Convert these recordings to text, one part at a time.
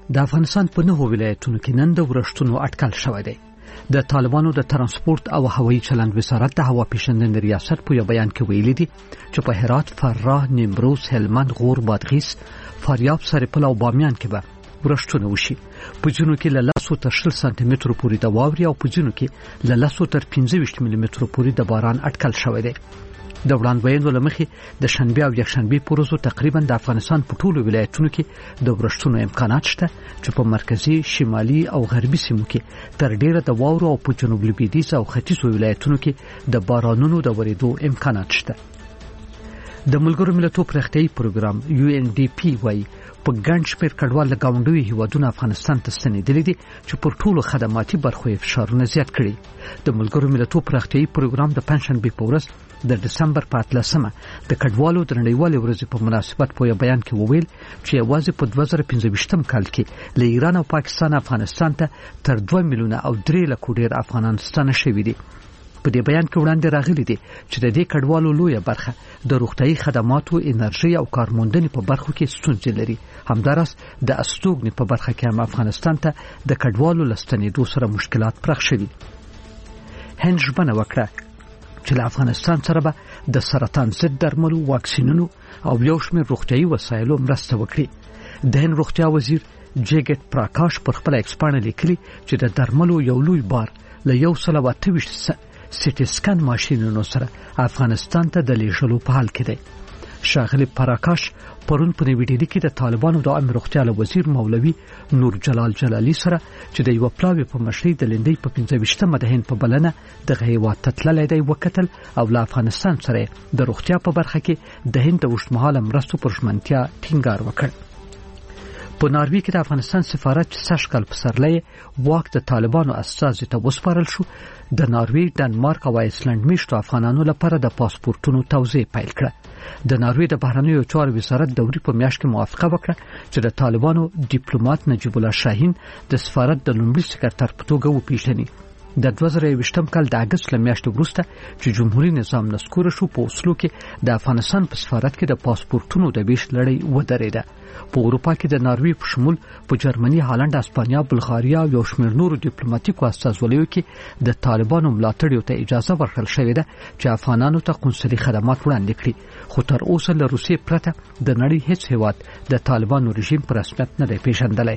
د افغانستان په 9 ولایتونو کې نن د ورښتونو اټکل شوی دی. د طالبانو د ترانسپورت او هوایي چلند وزارت د هوا پیژندنې ریاست په یو بیان کې ویلي دي چې په هرات، فراه، نیمروز، هلمند، غور، بادغیس، فاریاب، سرپل او بامیان کې به ورښتونه وشي. په ځینو کې له 10 تر 20 سانتي مترو پورې د واورې او په ځینو کې له 10 تر 25 ملي مترو پورې د باران اټکل شوی دی. د وړاندوینو لمخې د شنبه او یکشنبه په ورځو تقریبا د افغانستان په ټولو ولایتونو کې د ورښتونو امکانات شته چې په مرکزی، شمالي او غربي سیمو کې تر ډیره د واورو او په جنوب لویدیځ او ختیځو ولایتونو کې د بارانونو د ورېدو امکانات شته. د ملګرو ملتونو پرختیايي پروګرام UNDP وايي په ګڼ شمېر کډوال له ګاونډیو هیوادونو افغانستان ته ستنېدلي دي چې پر ټولو خدماتي برخو یې فشارونه زیات کړي. د ملګرو ملتونو پرختیايي پروګرام د پنځشنبه په ورځ د دسمبر په 13مه د کډوالو د نړیوالې ورځې په مناسبت په بیان کې وویل چې یوازې په 2015 کال کې له ایران او پاکستان افغانستان ته تر 2 میلیونه او 3 لک ډیر افغانان ستانه شوي دي. په دې بیان کې وړاندې راغلي دي چې د دې کډوالو لویه برخه د روغتيایي خدماتو، انرژي او کارموندنې په برخو کې ستونزې لري. همداراز د استوګنې په برخه کې هم افغانستان ته د کډوالو لستنېدو سره مشکلات پراخ شوي. هند ژمنه وکړه چې له افغانستان سره به د سرطان ضد درملو، واکسینونو او یو شمېر روغتيایي وسایلو مرسته وکړي. د هند روغتیا وزیر جیګټ پراکاش پر خپل ایکس پاڼه لیکلي چې د درملو یو لوی بار له 128 سټي سکن ماشینونو سره افغانستان ته د لیږلو په حال کې دی. ښاغلي پراکاش پرون په ویډیو کې د طالبانو د عامه روغتیا وزیر مولوي نور جلال جلالي سره چې د یو پلاوی په مشرۍ د لندۍ په 25مه د هند په بلنه د هیواد تتللی دی وکتل او له افغانستان سره د روغتیا په برخه کې د هند د اوږدمهاله مرستو پر ژمنتیا ټینګار وکړ. په ناروې کې د افغانستان سفارت چې سږکال پسرلی واک د طالبانو استازي ته وسپارل شو. د ناروې، ډنمارک او آیسلند میشتو افغانانو لپاره د پاسپورتونو توزیع پیل کړه. د ناروې د بهرنیو چارو وزارت دوري په میاشت کې موافقه وکړه چې د طالبانو ډیپلوماټ نجیب الله شاهین د سفارت د لومړي سکرټر په توګه وپیژني. د 2020 کال د اگست له میاشتې وروسته چې جمهوریت نظام نسکوره شو، په اوسلو کې د افغانستان په سفارت کې د پاسپورتونو د ویش لړۍ ودرېده. په اروپا کې د ناروې په شمول په جرمني، هالند، اسپانیا، بلغاریا او یو شمېر نورو ډیپلوماټیکو استازولیو کې د طالبانو ملاتړیو ته اجازه ورکړل شوې ده چې افغانانو ته قونسلي خدمات وړاندې کړي. خو تر اوسه له روسیې پرته د نړۍ هیڅ هیواد د طالبانو رژیم په رسمیت نه دی پیژندلی.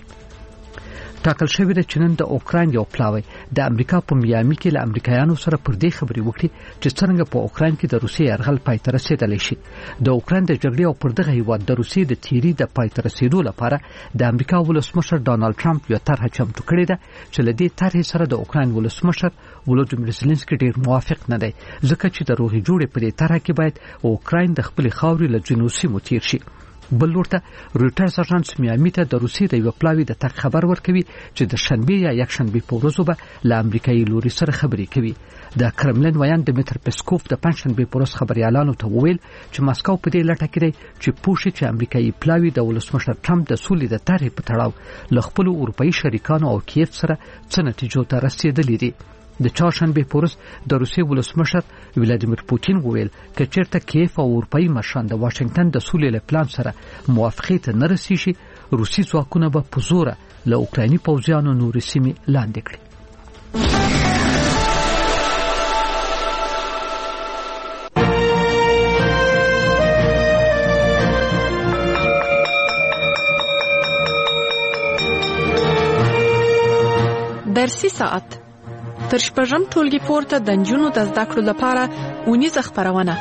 ټاکل شوی دی چې نن د اوکراین یو پلاوی د امریکا په میامي کې له امریکایانو سره پر دې خبرې وکړي چې څنګه په اوکراین کې د روسیې یرغل پای ته رسېدلی شي. د اوکراین د جګړې او پر دغه هیواد د روسیې د تیری د پای ته رسېدو لپاره د امریکا ولسمشر ډانلډ ټرمپ یو طرحه چمتو کړې ده چې له دې طرحې سره د اوکراین ولسمشر ولودیمیر زيلنسکي ډېر موافق نه دی، ځکه چې د روغې جوړې په دې طرحه کې باید اوکراین د خپل خاورې له ځینو سیمو تیر شي. بل لورته رویټرز اژانس میامي ته د روسیې د یو پلاوی د تګ خبر ورکوي چې د شنبه یا یکشنبه په ورځو به له امریکایي لوري سره خبرې کوي. د کرملین ویان دمیتر پسکوف د پنځشنبه په ورځ خبريالانو ته وویل چې ماسکو په دې لټه کې دی چې پوښي چې امریکایي پلاوی د ولسمشر ټرمپ د سولې د طرحې په تړاو له خپل اروپאי شریکانو او کیف سره څه نتیجو ته رسیدلې دي. د چهارشنبه په ورځ د روسیې ولسمشر ولادیمیر پوتین وویل چې چیرته کیف او اروپאי مشران د واشنگټن د سولې له پلان سره موافقه ته نه رسیږي، روسي ځواکونه به په زوره له اوکرایني پوځیانو نورې سیمې لاندې کړي. درسي ساعت تر شپږم ټولګي پورته د نجونو د زده کړو لپاره اونیزه خپرونه.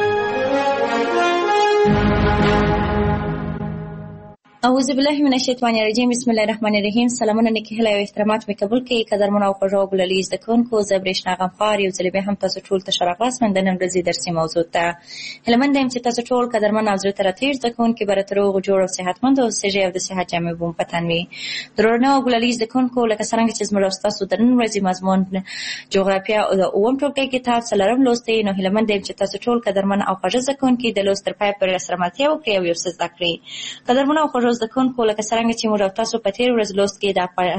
اعوذ بالله من الشیطان الرجیم. بسم الله الرحمن الرحیم. سلامونه نیکی هیله او احترامات می قبول کړئ قدرمن او خوږو ګللیز د کونکو زبرشنا غمخوار یو ځل به هم تاسو ټول ته شرافت مند نن ورځې درسي موضوع ته هلمند هم چې تاسو ټول قدرمن او زړه تر تیر د کونکو برترو جوړ او صحتمند او سجه او د صحت جامع بوم پتنوي درنه ګللیز د کونکو لکه څنګه چې زموږ تاسو د نن ورځې مضمون جغرافیا او د اوم ټولګي کتاب سلام لوستي نو هلمند هم چې تاسو ټول قدرمن او خوږ ځکونکو د لوستر پای پر سره ملتیا وکړي او یو څه ذکرې قدرمن او خوږ قدرمنو زده کوونکو، لکه څرنګه چې موږ تاسو په تیر ورځ لوست کې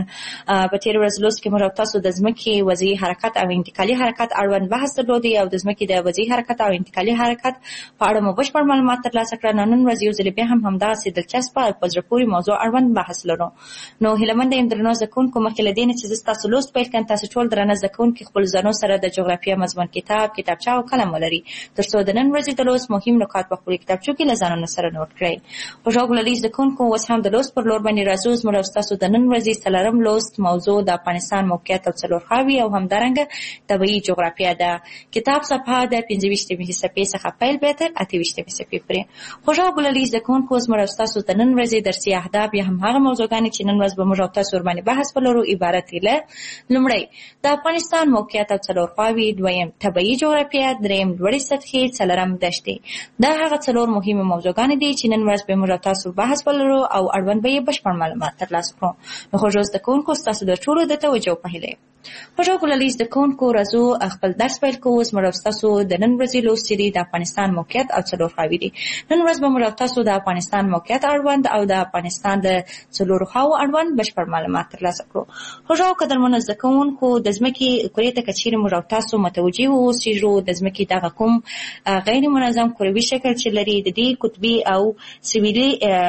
موږ تاسو د ځمکې وضعي حرکت او انتقالي حرکت اړوند بحث درلودی او د ځمکې د وضعي حرکت او انتقالي حرکت په اړه مو بشپړ معلومات ترلاسه کړل. نن ورځ یو ځل بیا هم همداسې دلچسپه او په زړه پورې موضوع اړوند بحث لرو. نو هیلهمنده یم درنو زده کوونکو، مخکې له دې نه چې زه ستاسو لوست پیل کړم، تاسو ټول درنه زده کوونکي خپل ځانو سره د جغرافیه مضمون کتابچه او قلم ولري، تر څو د نن ورځې د لوست مهم نکات په خپلو کتابچو کې له ځانونو سره نوټ کړئ. خوږو ګلالي زده کوونکو، اوس هم د لوست پر لور باندې راځو. زموږ او ستاسو د نن ورځې څلورم لوست موضوع د افغانستان موقعیت او څلورخواوې او همدارنګه طبیعي جغرافیه ده. کتاب صفحه د 25مې صفحې څخه پیل بیا تر 28مې صفحې پورې. خوږو ګلالي زده کوونکو، زموږ او ستاسو د نن ورځې درسي اهداف یا هم هغه موضوعګانې چې نن ورځ به موږ او تاسو ورباندې بحث ولرو عبارت دي له: لومړی د افغانستان موقعیت او څلورخواوې، دویم طبیعي جغرافیه، دریم لوړې سطحې، څلورم دښتې. دا هغه څلور مهمه موضوعګانې دي چې نن ورځ به موږ تاسو بحث ولرو او اړوند به یې بشپړ معلومات ترلاسه کړو. نو خوږو زده کوونکو، ستاسو د ټولو د توجه په هیله. خوږو ګلالي زده کوونکو، راځو خپل درس پیل کوو. زموږ او ستاسو د نن ورځې لوست چې دی د افغانستان موقعیت او څلورخواوې دی. نن ورځ به موږ تاسو د افغانستان موقعیت اړوند او د افغانستان د څلورخواوو اړوند بشپړ معلومات ترلاسه کړو. خوږو قدرمنو زده کوونکو، د ځمکې کورې ته که چیرې موږ تاسو متوجه اوسېږو، د ځمکې دغه کوم غیر منظم کروي شکل چې لري، د دې قطبي او سویلي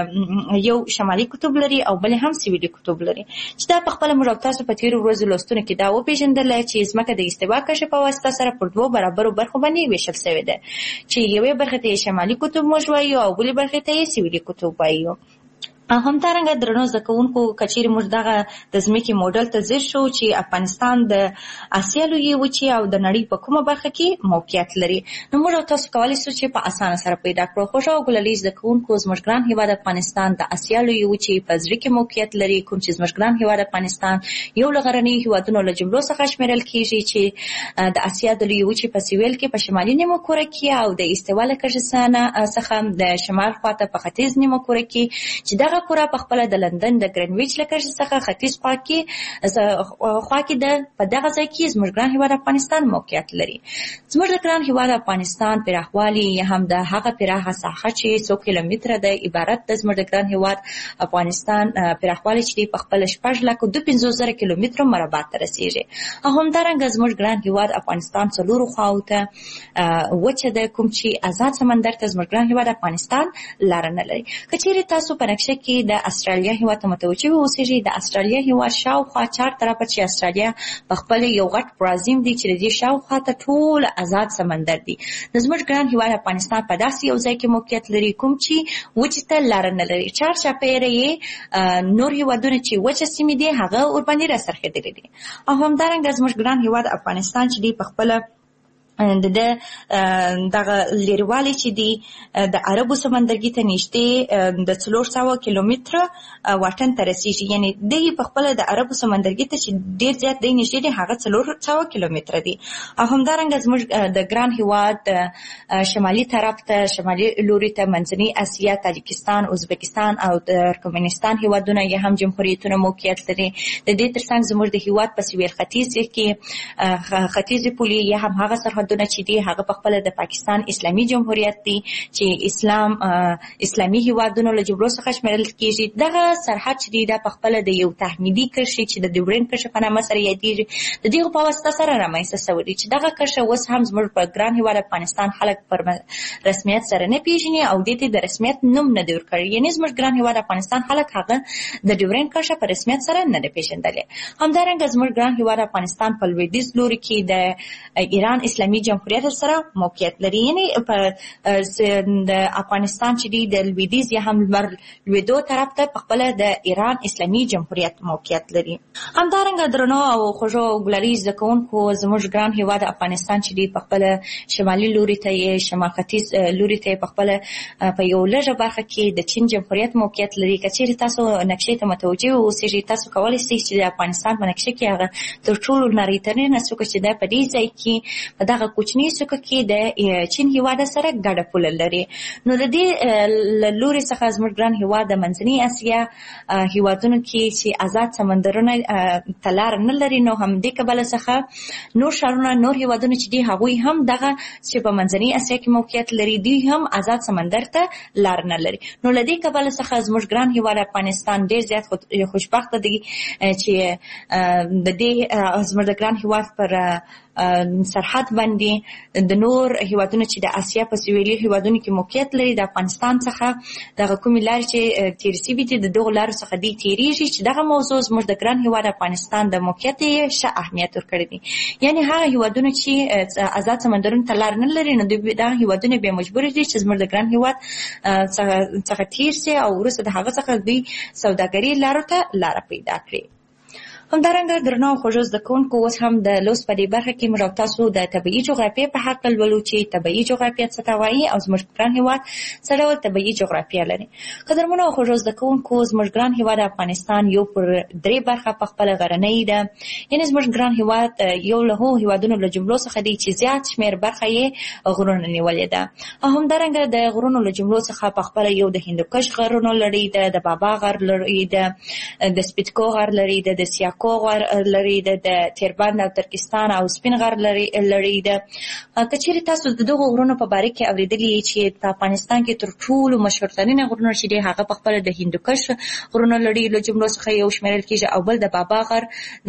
یو شمالي قطب لري او بل هم سویلي قطب لري، چې دا په خپل موږ تاسو په تیرو ورځو لوستونو کې دا وپېژندل چې ځمکه د استوا کشف په واسطه سره پر دوه برابرو برخو باندې ویشل شوې ده، چې یوې برخې ته شمالي قطب موږ وایو او بلې برخې ته سویلي قطب وایو. همدارنګه درنو زده کوونکو، که چیرې موږ دغه د ځمکې موډل ته ځیر شو چې افغانستان د اسیا لویې وچې او د نړۍ په کومه برخه کې موقعیت لري، نو موږ تاسو کولی شو چې په اسانه سره پیدا کړو. خوږو ګلالي زده کوونکو، زموږ ګران هېواد افغانستان د اسیا لویې وچې په زړه کې موقعیت لري، کوم چې زموږ ګران هېواد افغانستان یو له غرنیو هېوادونو له جملو څخه شمیرل کېږي چې د اسیا د لویې وچې په سویل کې په شمالي نیمه کوره کې او د استوا له کشف څخه د شمال خواته په ختیځ نیمه کوره کې، چې دغه کوره په خپل د لندن د ګرینویچ له کشف څخه ختیځ خوا کې ده. په دغه ځای کې زموږ ګران هېواد افغانستان موقعیت لري. زموږ د ګران هېواد افغانستان پراخوالی یا هم د هغه پراخه ساحه چې 100 کیلومتره ده عبارت د زموږ د ګران هېواد افغانستان پراخوالی چې په خپل 6,52,000 کیلومتره مربع ته رسیږي. او همدارنګه زموږ ګران هېواد افغانستان څلورو خواو ته وچه ده، کوم چې آزاد سمندر ته زموږ ګران هېواد افغانستان لاره نه لري. که چیرې تاسو په نقشه کې د استرالیا هېواد ته متوجه اوسېږئ، د استرالیا هېواد شاوخوا 4 طرفه چې استرالیا په خپل یو غټ پرازیم دی چې د دې شاوخوا ته ټول آزاد سمندر دی. د زموږ ګران هېواد افغانستان په داسې یو ځای کې موقعیت لري کوم چې وچې ته لاره نه لري. چارچاپېره یې نور هېوادونه چې وچه سیمې دي هغه ورباندې راڅرخېدلي دي. او همدارنګه زموږ ګران هېواد افغانستان چې دی په خپله دغه لیروالی چې دی د عربو سمندرګي ته نږدې د 400 کیلومتره واټن ته رسیږي، یعنی دی په خپل د عربو سمندرګي ته چې ډیر زیات دی نږدې دی هغه 400 کیلومتره دی. او همدارنګه زموږ د ګران هېواد شمالي طرف ته شمالي لوري ته منځنۍ اسیا، تاجکستان، ازبکستان او ترکمنستان هېوادونه یا هم جمهوریتونه موقعیت لري. د دې ترڅنګ زموږ د هېواد په سویل ختیځ کې ختیځي پولې یا هم هغه سرحدونه چې دی هغه په خپل د پاکستان اسلامي جمهوریت دی چې اسلامي هېوادونو له جملو څخه شمیرل کېږي. دغه سرحد چې دی دا په خپل د یو تحمیدي کرښې چې د ډیورنډ کرښه په نامه سره یادېږي د دغه په واسطه سره رامنځته شوی دی، چې دغه کرښه اوس هم زموږ په ګران هېواد افغانستان خلک پر رسمیت سره نه پیژني او دې ته د رسمیت نوم نه دی ورکړی، یعنی زموږ ګران هېواد افغانستان خلک هغه د ډیورنډ کرښه په رسمیت سره نه دی پیژندلی. همدارنګه زموږ ګران هېواد افغانستان په لویدیځ لوري کې د ایران اسلامي جمهوریت سره موقعیت لري، یعنی په د افغانستان چې دی د لویدیځ یا هم لمر لویدو طرف ته په خپل د ایران اسلامي جمهوریت موقعیت لري. همدارنګه درنو او خوږو ګلالي زده کوونکو، زموږ ګران هېواد افغانستان چې دی په خپل شمالي لوري ته یې شمال ختیځ لوري ته په خپل په یو لږه برخه کې د چین جمهوریت موقعیت لري. که چیرې تاسو نقشې ته متوجه اوسېږئ، تاسو کولی شئ چې د افغانستان په نقشه کې هغه تر ټولو نړۍ ترینه څوکه چې ده په دې ځای کې په دغه هغه کوچني څوکه کې د چین هیواد سره ګډه پوله لري. نو د دې لوري څخه زموږ ګران هیواد د منځنۍ اسیا هیوادونو کې چې آزاد سمندرونه تلار نه لري، نو هم دې کبله څخه نور شارونه نور هیوادونه چې دي هغوی هم دغه چې په منځنۍ اسیا کې موقعیت لري دوی هم آزاد سمندر ته لار نه لري. نو له دې کبله څخه زموږ ګران هیواد افغانستان ډېر زیات خوشبخته دی چې د دې زموږ د ګران هیواد پر سرحد باندې د نور هیوادونو چې د اسیا په سویلي هیوادونو کې موقعیت لري د افغانستان څخه دغه کومې لارې چې تیر شوي دي د دغو لارو څخه دوی تیریږي چې دغه موضوع زموږ د ګران هیواد افغانستان د موقعیت یې ښه اهمیت ورکړی دی. یعنې هغه هیوادونه چې آزاد سمندرونو ته لار نه لري نو دغه هیوادونه بیا مجبور دي چې زموږ د ګران هیواد څخه تیر شي او وروسته د هغه څخه دوی سوداګري لارو ته لاره پیدا کړي. همدارنګه درنو خوږو زده کوونکو اوس هم د لوست په دې برخه کې موږ تاسو د طبیعي جغرافیې په حق لولو چې طبیعي جغرافیه څه ته وایي او زموږ ګران هیواد څه ډول طبیعي جغرافیه لري. قدرمنو خوږو زده کوونکو زموږ ګران هیواد افغانستان یو پر درې برخه په خپل غرنۍ ده، یعنی زموږ ګران هیواد یو له هغو هیوادونو له جملو څخه دی چې زیات شمیر برخه یې غرونه نیولې ده. همدارنګه د غرونو له جملو څخه په خپل یو د هندوکش غرونه لري ده، د بابا غر لري ده، د سپیتکو غر لري ده، د سیاکو غر لري ده، د تیربند او ترکستان او سپین غر لري ده. که چیرې تاسو د دغو غرونو په باره کې اورېدلي چې په افغانستان کې تر ټولو مشهورترینه غرونه چې دي هغه په خپله د هندوکش غرونه لري له جملو څخه یو شمیرل کېږي او بل د بابا غر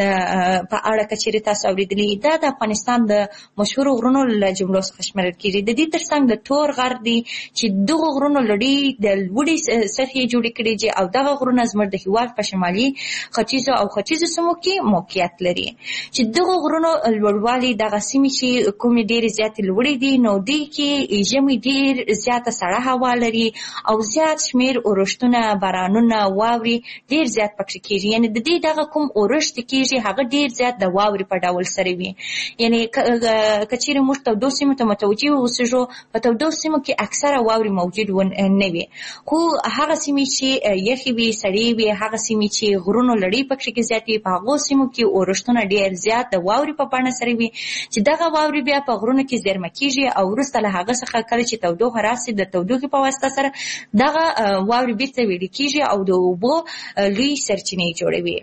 په اړه که چیرې تاسو اورېدلي دا د افغانستان د مشهورو غرونو له جملو څخه شمیرل کېږي. د دې ترڅنګ د تور غر دی چې دغو غرونو لري د لوړې سطحې جوړې کړي دي او دغه غرونه زموږ د هېواد په شمالي ختیځو او ختیځو سیمو کې موقعیت لري چې دغه غرونو لوړوالي دغه سیمې چې کومې ډېرې زیاتې لوړې دي نو دوی کې ژمي ډېر زیاته سړه هوا لري او زیات شمېر اورښتونه، بارانونه، واورې ډېر زیات پکې کېږي. یعنې د دې دغه کوم اورښت کېږي هغه ډېر زیات د واورې په ډول سره وي. یعنې که چیرې موږ تودو سیمو ته متوجه اوسېږو په تودو سیمو کې اکثره واورې موجود نه وي، خو هغه سیمې چې یخې وي، سړې وي، هغه سیمې چې غرونو لړۍ پکې زیات وي په هغو سیمو کې اورښتونه ډېر زیات د واورې په بڼه سره وي چې دغه واورې بیا په غرونو کې زیرمه کېږي او وروسته له هغه څخه کله چې تودوخه راشي د تودوخې په واسطه سره دغه واورې بیرته ویلې کېږي او د اوبو لوی سرچینې جوړوي.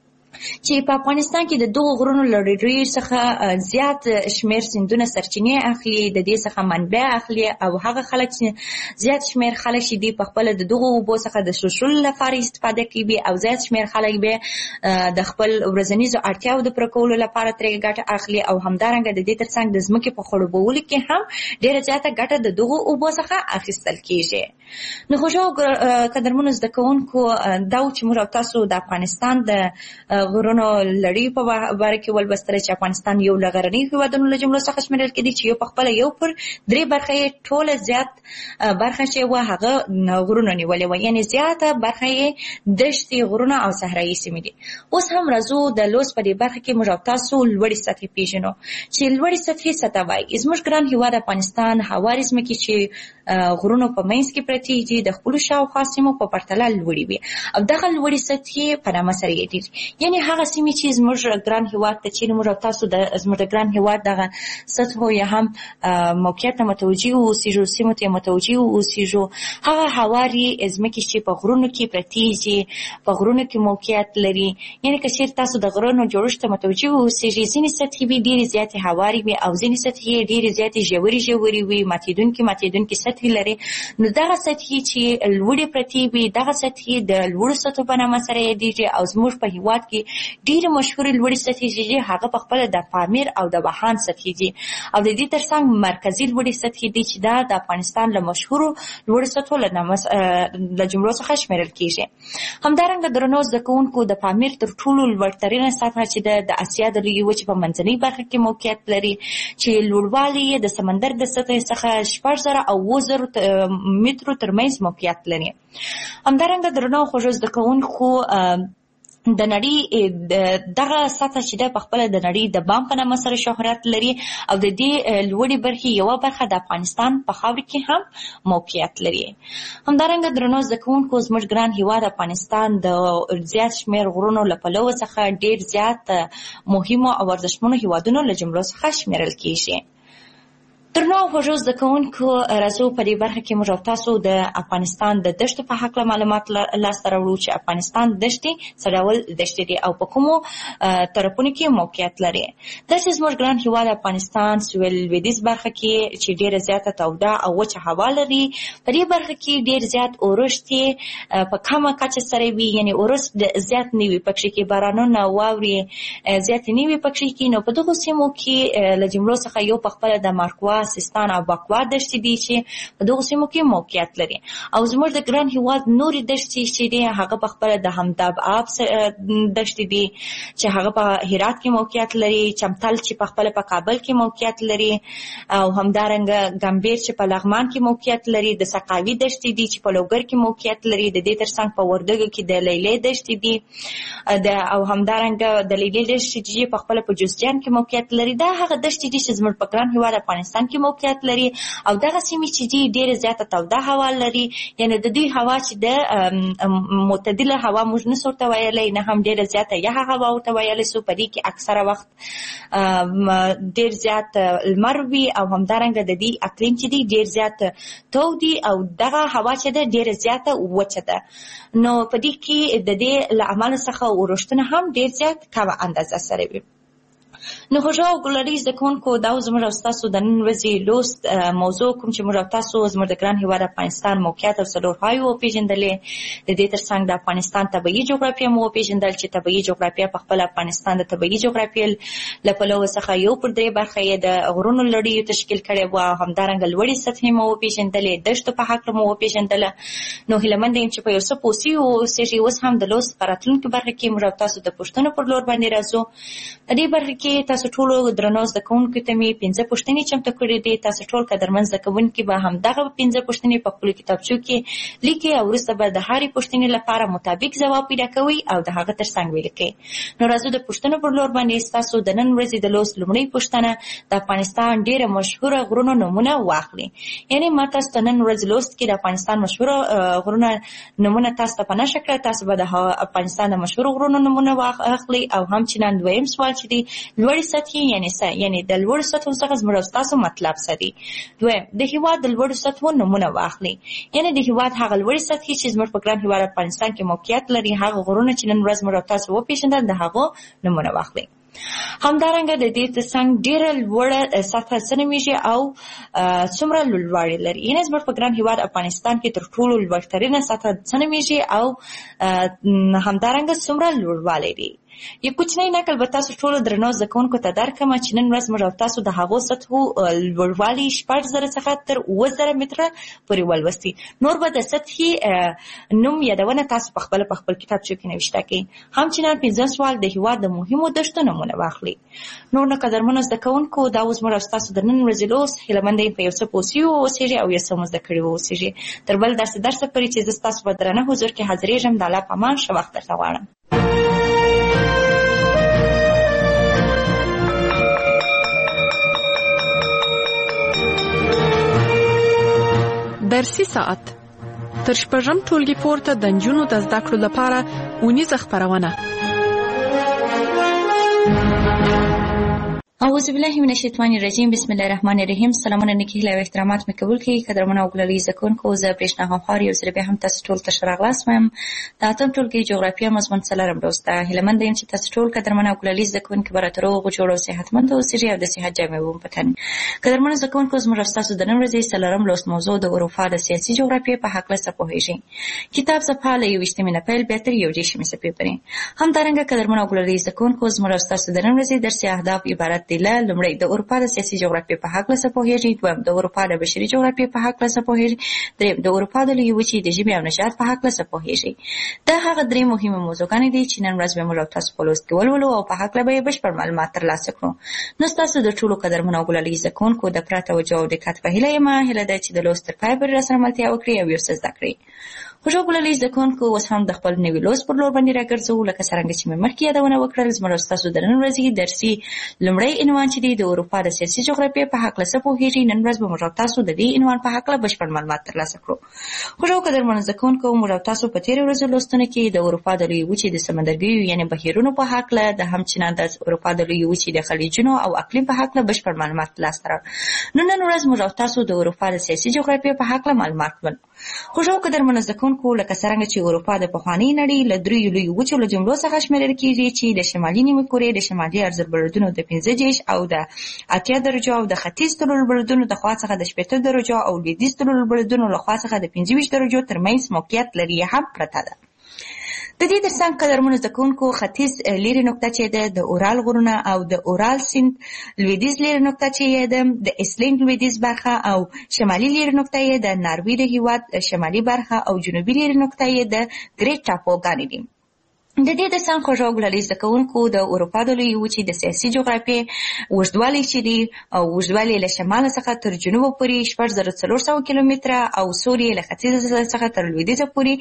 چې په افغانستان کې د دغو غرونو له ډېرۍ څخه زیات شمېر سیندونه سرچینې اخلي، د دې څخه منبع اخلي او هغه خلک چې زیات شمېر خلک چې دي په خپله د دغو اوبو څخه د څښلو لپاره استفاده کوي او زیات شمېر خلک بیا د خپل ورځنیزو اړتیاو د پوره کولو لپاره ترې ګټه اخلي او همدارنګه د دې ترڅنګ د ځمکې په خړوبولو کې هم ډېره زیاته ګټه د دغو اوبو څخه اخیستل کېږي. نو خوږو قدرمنو زده کوونکو دا و چې موږ او تاسو د افغانستان د غرونو لړۍ په باره کې ولوستله چې افغانستان یو له غرنیو هېوادونو له جملو څخه شمېرل کېدی چې یو په خپله یو پر درې برخه یې ټوله زیات برخه چې وه هغه غرونو نیولې وه، یعنې زیاته برخه یې دښتې، غرونه او صحرایي سیمې دي. اوس هم راځو د لوست په دې برخه کې موږ او تاسو لوړې سطحې پېژنو چې لوړې سطحې څه ته وایي. زموږ ګران هېواد افغانستان هوارې ځمکې چې غرونو په منځ کې پرتې دي د خپلو شاوخوا سیمو په پرتله لوړې وي او دغه لوړې سطحې په نامه سره یادېږي. یعنې هغه سیمې چې زموږ ګران هېواد ته چیرې موږ او تاسو د زموږ ګران هېواد دغه سطحو یا هم موقعیت ته متوجه اوسېږو، سیمو ته متوجه اوسېږو، هغه هوارې ځمکې چې په غرونو کې پرتې دي، په غرونو کې موقعیت لري. یعنې که چیرې تاسو د غرونو جوړښت ته متوجه اوسېږئ ځینې سطحې وي ډېرې زیاتې هوارې وي او ځینې سطحې ډېرې زیاتې ژورې وي، ماتېدونکې سطحې لري. نو دغه سطحې چې لوړې پرتې وي دغه سطحې د لوړو سطحو په نامه سره یادېږي او زموږ په هېواد کې ډېرې مشهورې لوړې سطحې چې دي هغه په خپله د پامیر او د واخان سطحې دي او د دې ترڅنګ مرکزي لوړې سطحې دي چې دا د افغانستان له مشهورو لوړو سطحو له جملو څخه شمېرل کېږي. همدارنګه درنو زده کوونکو د پامیر تر ټولو لوړترینه سطحه چې د اسیا د لویې وچې په منځنۍ برخه کې موقعیت لري چې لوړوالی یې د سمندر د سطحې څخه 6000 او 7000 مترو ترمنځ موقعیت لري. همدارنګه درنو خوږو زده کوونکو د نړۍ دغه سطحه چې ده په خپله د نړۍ د بام په نامه سره شهرت لري او د دې لوړې برخې یوه برخه د افغانستان په خاوره کې هم موقعیت لري. همدارنګه درنو زده کوونکو زموږ ګران هېواد افغانستان د زیات شمېر غرونو له پلوه څخه ډېر زیات مهمو او ارزښتمنو هېوادونو له جملو څخه شمېرل کېږي. درنو او خوږو زده کوونکو، راځو په دې برخه کې موږ او تاسو د افغانستان د دښتو په هکله معلومات لاسته راوړو چې افغانستان دښتې څه ډول دښتې دي او په کومو طرفونو کې موقعیت لري. داسې زموږ ګران هېواد افغانستان سویل لویدیځ برخه کې چې ډېره زیاته توده او وچه هوا لري، په دې برخه کې ډېر زیات اورښت په کمه کچه سره وي، یعنې اورښت زیات نه وي پکښې کې، بارانونه واورې زیاتې نه وي پکښې کې. نو په دغو سیمو کې له جملو څخه یو په خپله د مارکوا، سیستان او باکوا دښتې دي چې په دغو سیمو کې موقعیت لري. او زموږ د ګران هېواد نورې دښتې چې دي هغه په خپله د همداب آب دښتې دي چې هغه په هرات کې موقعیت لري، چمتل چې په خپله په کابل کې موقعیت لري، او همدارنګه ګمبیر چې په لغمان کې موقعیت لري، د سقاوي دښتې دي چې په لوګر کې موقعیت لري، د دې ترڅنګ په وردګو کې د لیلې دښتې دي، او همدارنګه د لیلې دښتې چې په خپله په جوزجان کې موقعیت لري. دا هغه دښتې دي چې زموږ په ګران هېواد افغانستان کې موقعیت لري. او دغه سیمې چې دي ډېره زیاته توده هوا لري، یعنې د دوی هوا چې د معتدله هوا موږ نسو ورته ویلی، نه هم ډېره زیاته یخه هوا ورته ویلی سو. په دې کې اکثره وخت ډېر زیات لمر وي، او همدارنګه د دې اقلیم چې دی ډېر زیات تود دي، او دغه هوا چې ده ډېره زیاته وچه ده. نو په دې کې د دې له امله څخه اورښتونه هم ډېر زیات کمه اندازه سره وي. نو خوږو او ګلالي زده کوونکو، دا زموږ او ستاسو د نن ورځې لوست موضوع کوم چې موږ او تاسو زموږ د ګران هېواد افغانستان موقعیت او څلورپایې وپېژندلې. د دې ترڅنګ د افغانستان طبیعي جغرافیه مو وپېژندل چې طبیعي جغرافیه په خپله افغانستان د طبیعي جغرافیې له پلوه څخه یو پر درې برخه یې د غرونو لړیو تشکیل کړې وه، او همدارنګه لوړې سطحې مو وپېژندلې، دښتو په هکله مو وپېژندله. نو هیله مند یم چې په یو څه پوه اوسېږئ. اوس هم د لوست په راتلونکي برخه کې موږ او تاسو د پوښتنو پر لور باندې راځو. په دې برخه کې تاسو ټولو درنو زده کوونکو ته مې 5 پوښتنې چمتو کړې دي. تاسو ټول قدرمن زده کوونکي به همدغه 5 پوښتنې په خپلو کتابچو کې لیکئ، او وروسته به د هرې پوښتنې لپاره مطابق ځواب پیدا کوئ او د هغه ترڅنګ ولیکئ. نو راځو د پوښتنو پر لور باندې ستاسو د نن ورځې د لوست لومړۍ پوښتنه د افغانستان ډېره مشهوره غرونو نومونه واخلئ. یعنې ما تاسو ته نن ورځ لوست کې د افغانستان مشهوره غرونه نومونه تاسو ته په نښه کړه. تاسو به د افغانستان د مشهورو غرونو نومونه واخلئ، او همچنان دویم سوال چې دی لوړې سطحې یعنې د لوړو سطحو څخه زموږ او ستاسو مطلب څه دی. دویم د هېواد د لوړو سطحو نومونه واخلئ. یعنې د هېواد هغه لوړې سطحې چې زموږ په ګران هېواد افغانستان کې موقعیت لري، هغه غرونه چې نن ورځ زموږ او تاسو وپېژندل، د هغو نومونه واخلئ. همدارنګه د دې ترڅنګ ډېره لوړه سطحه څه نومیږي او څومره لوړوالی لري. یعنې زموږ په ګران هېواد افغانستان کې تر ټولو لوړترینه سطحه څه نومیږي او همدارنګه څومره لوړوالی لري. یو کوچنی نقل به تاسو ټولو درنو زده کوونکو ته درکړم چې نن ورځ موږ او تاسو د هغو سطحو لوړوالی 6,000 څخه تر 7,000 متره پورې ولوستي. نور به د سطحې نوم یادونه تاسو په خپل کتابچو کې نوشته کړئ. همچنان 5 سوال د هېواد د مهمو دښتو نومونه واخلئ. نور نو قدرمنو زده کوونکو، دا اوس موږ او ستاسو د نن ورځې لوست. هیله مند یم په یو څه پوه سوي واوسېږئ او یو څه مو زده کړي واوسېږئ. تر بل درسه پورې چې زه ستاسو په درانه حضور کې حاضرېږم، د الله په امان ښه وخت درته غواړم. درسي ساعت تر شپږم ټولګي پورته د نجونو د زده کړو لپاره اونیزه خپرونه. اعوذ بالله من الشیطان الرجیم. بسم الله الرحمن الرحیم. سلامونه نیکی هیله او احترامات مې قبول کړئ. قدرمنو او ګلالي زده کوونکو، زه برېښنا غمخوار یو ځل بیا هم تاسو ټول ته ښه راغلاست وایم. د اتم ټولګي جغرافیه مضمون څلورم لوست ده. هیله مند یم چې تاسو ټول قدرمنو او ګلالي زده کوونکي به راته روغ جوړ او صحتمند اوسئ او د صحت جامې مو په تن. قدرمنو زده کوونکو، زموږ ستاسو د نن ورځې څلورم لوست موضوع د اروپا د سیاسي جغرافیې په هکله څه پوهیږئ. کتاب صفحه له 21 نه پیل بیا تر 21 صفحې پورې. همدارنګه قدرمنو او ګلالي زده کوونکو، زموږ ستاسو د نن ورځې درسي اهداف عبارت دي له: لومړی د اروپا د سیاسي جغرافیې په هکله څه پوهیږئ. دویم د اروپا د بشري جغرافیې په هکله څه پوهیږئ. دریم د اروپا د لویې وچې د ژبې او نژاد په هکله څه پوهیږئ. دا هغه درې مهمې موضوعګانې دي چې نن ورځ به موږ تاسو په لوست کې ولولو او په هکله به یې بشپړ معلومات ترلاسه کړو. نو ستاسو د ټولو قدرمنو او ګلالي زده کوونکو د پوره توجه او دقت په هیله یم. هیله ده چې د لوست تر پایه پورې راسره ملتیا وکړئ او یو څه زده کړئ. خوشو ګلالي زده کوونکو اوس هم د خپل نوي لوست پر لور باندې راګرځو. لکه څرنګه چې مې مخکې یادونه وکړل، زموږ ستاسو د نن ورځې درسي لومړی عنوان چې دی د اروپا د سیاسي جغرافیې په هکله څه پوهېږئ. نن ورځ به موږ او تاسو د دې عنوان په هکله بشپړ معلومات ترلاسه کړو. خوشو قدرمنو زده کوونکو، موږ او تاسو په تېرو ورځو لوستونو کې د اروپا د لویې وچې د سمندرګیو یعنې بهیرونو په هکله، د همچنان د اروپا د لویې وچې د خلیجونو او اقلیم په هکله بشپړ معلومات ترلاسه کړل. نن ورځ موږ او تاسو د اروپا د سیاسي جغرافیې په هکله معلومات ولرو. خوشو قدرمنو زده کوونکو، لکه څرنګه چې اروپا د پخوانۍ نړۍ له دریو لویو وچو له جملو څخه شمیرل کېږي چې د شمالي نیمه کورې د شمالي ارزبردونو د 15 او د 80 درجو او د ختیځ طلوعالبردونو د خوا څخه د 80 درجو او لویدیځ طلوعالبردونو له خوا څخه د 25 درجو ترمنځ موقعیت لري هم پرته ده. د دې ترڅنګ قدرمنو زده کوونکو، ختیځ لیرې نقطه چې ده د اورال غرونه او د اورال سیند، لویدیځ لیرې نقطه چې ده د ایسلینډ لویدیځ برخه او شمالي لیرې نقطه یې د ناروې د هیواد شمالي برخه او جنوبي لیرې نقطه یې د ګریټ ټاپوګانې دي. د دې ترڅنګ خوږو ګلالي زده کوونکو، د اروپا د لویې وچې د سیاسي جغرافیې اوږدوالی چې دی او اوږدوالی له شماله څخه تر جنوبه پورې 4400 کیلومتره او سوري له ختیځ څخه تر لویدیځه پورې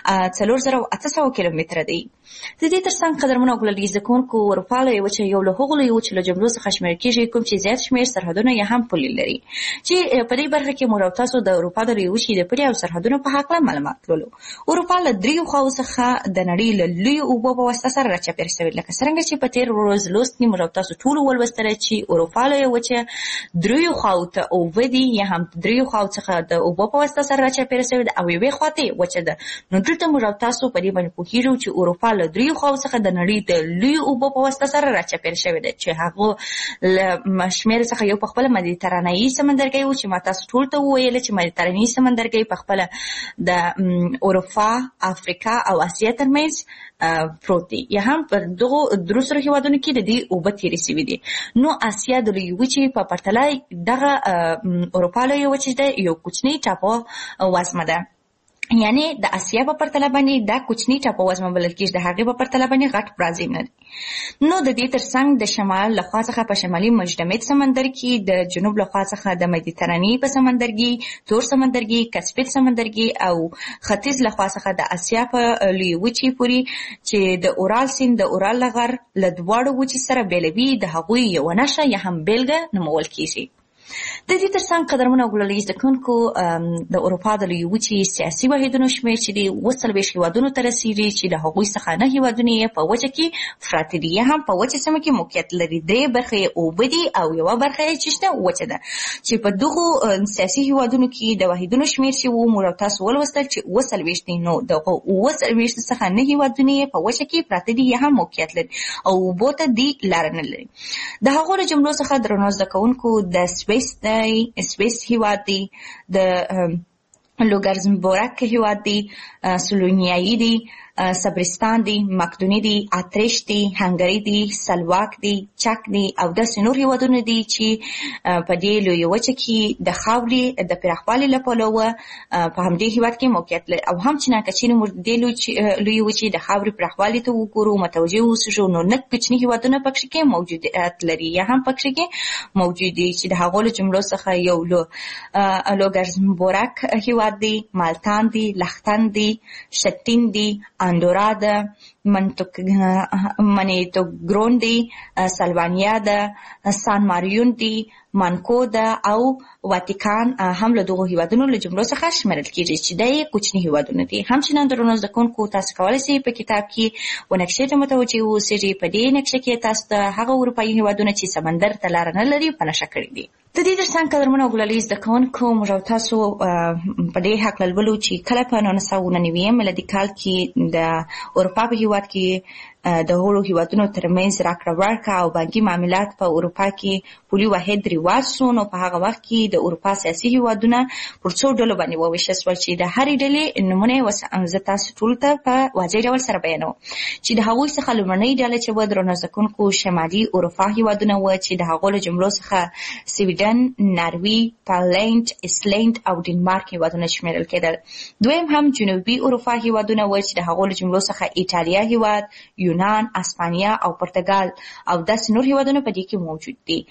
4800 کیلومتره دی. د دې ترڅنګ قدرمنو ګلالي زده کوونکو، اروپا لویې وچې یو له هغو لویې وچو له جملو څخه شمیرل کېږي کوم چې زیات شمېر سرحدونه یې هم پولې لري. چې په دې برخه کې موږ تاسو د اروپا د لویې وچې د پولې او سرحدونو په هکله معلومات لولو. اروپا له دریو خواو څخه د نړۍ له لویو اوبو په واسطه سره راچاپېره شوې. لکه څرنګه چې په تېر ورځ لوست کې موږ تاسو ټولو ولوستله چې اروپا لویه وچه دریو خواو ته اوبه دي، یا هم دریو خواو څخه د اوبو په واسطه سره راچاپېره شوې ده او یوې خوا ته وچه ده. نو دلته موږ تاسو په دې باندې پوهېږو چې اروپا له دریو خواو څخه د نړۍ د لویو اوبو په واسطه سره راچاپېره شوې ده، چې هغه له شمېر څخه یو په خپله مدیترانهیي سمندرګی و چې ما تاسو ټول ته وویله چې مدیترانهیي سمندرګی په خپله د اروپا، افریقا او اسیا ترمنځ پروت دی، یا هم پر دغو درو سره هیوادونو کې د دې اوبه تېرې شوي دي. نو اسیا د لویې وچې په پرتله دغه اروپا لویه وچې ده یو کوچنی ټاپو وزمه ده، یعنی د اسیا په پرتله باندې دا کوچنی ټاپو وزمه بلل کېږي، د هغې په پرتله باندې غټ برازیل نه دی. نو د دې ترڅنګ د شمال لخوا څخه په شمالي مجدمد سمندر کې، د جنوب لخوا څخه د مدیترانې په سمندرګي، تور سمندرګي، کسپین سمندرګي او ختیځ لخوا څخه د اسیا په لویې وچې پورې چې د اورال سیند د اورال لغر له دواړو وچې سره بیلوي، د هغوی یوه نښه یا هم بیلګه نومول کېږي. د دې ترڅنګ قدرمنو ګلالي زده کوونکو، د اروپا د لویې وچې سیاسي واحدونو شمېر چې دی 40 هیوادونو ته رسېږي، چې د هغوی څخه 9 هیوادونه یې په وچه کې پراته دي، یا هم په وچه سیمه کې موقعیت لري. 3 برخې یې اوبه دي او یوه برخه یې چې شته وچه ده. چې په دغو سیاسي هیوادونو کې د واحدونو شمېر چې و موږ تاسو ولوستل چې 40 دي. نو دغه 40 څخه 9 هیوادونه یې په وچه کې پراته دي یا هم موقعیت لري او اوبو ته دي لاره نه لري. د هغو له جملو څخه درنو زده کوونکو، د سویس هیواد دی، د لوګزمبورګ هیواد دی، سلوونیایي دی، صبرستان دی، مقدوني دی، اتریش دی، هنګري دی، سلواک دی، چک دی او داسې نور هیوادونه دي چې په دې لویه وچه کې د خاورې د پراخوالي له پلوه په همدې هیواد کې موقعیت لري. او هم چې ناکچینې موږ دې لویې وچې د خاورې پراخوالي ته وګورو، متوجه اوسو نو نه کوچني هیوادونه پکې کې موجودیت لري یا هم پکې کې موجود دي، چې د هغو له جملو څخه یو لوګزمبورګ هیواد دی، مالتان دی، لختن دی، شتین دی، اندورا ده، منیتوګرون دی، سلوانیا ده، سان ماریون دی، مانکو ده او واتیکان هم له دغو هیوادونو له جملو څخه شمیرل کېږي، چې دا یې کوچني هیوادونه دي. همچنان درنو زده کوونکو، تاسو کولی شئ په کتاب کې و نقشې ته متوجه اوسئ. په دې نقشه کې تاسو ته هغه اروپایي هیوادونه چې سمندر ته لاره نه لري په نښه کړي دي. د دې ترڅنګ قدرمنو ګلالي زده کوونکو، موږ تاسو په دې هکله لولو چې کله په 1999 میلادي کال کې د اروپا په هیواد کې د هغو هیوادونو ترمنځ راکړه ورکړه او بانکي معاملات په اروپا کې پولي واحد رواج شو. نو په هغه وخت کې د اروپا سیاسي هیوادونه پر څو ډلو باندې وویشل شول، چې د هرې ډلې نومونه زه تاسو ټولو ته په واضح ډول سره بیانوم. چې د هغوی څخه لومړنۍ ډله چې وه درنو زده کوونکو شمالي اروپا هیوادونه وه، چې د هغو له جملو څخه سویډن، ناروې، پالنډ، ایسلینډ او ډنمارک هیوادونه شمیرل کېدل. دویم هم جنوبي اروپا هیوادونه وه، چې د هغو له جملو څخه ایټالیا هیواد، یونان، اسپانیا او پرتګال او داسې نور هیوادونه په دې کې موجود دي.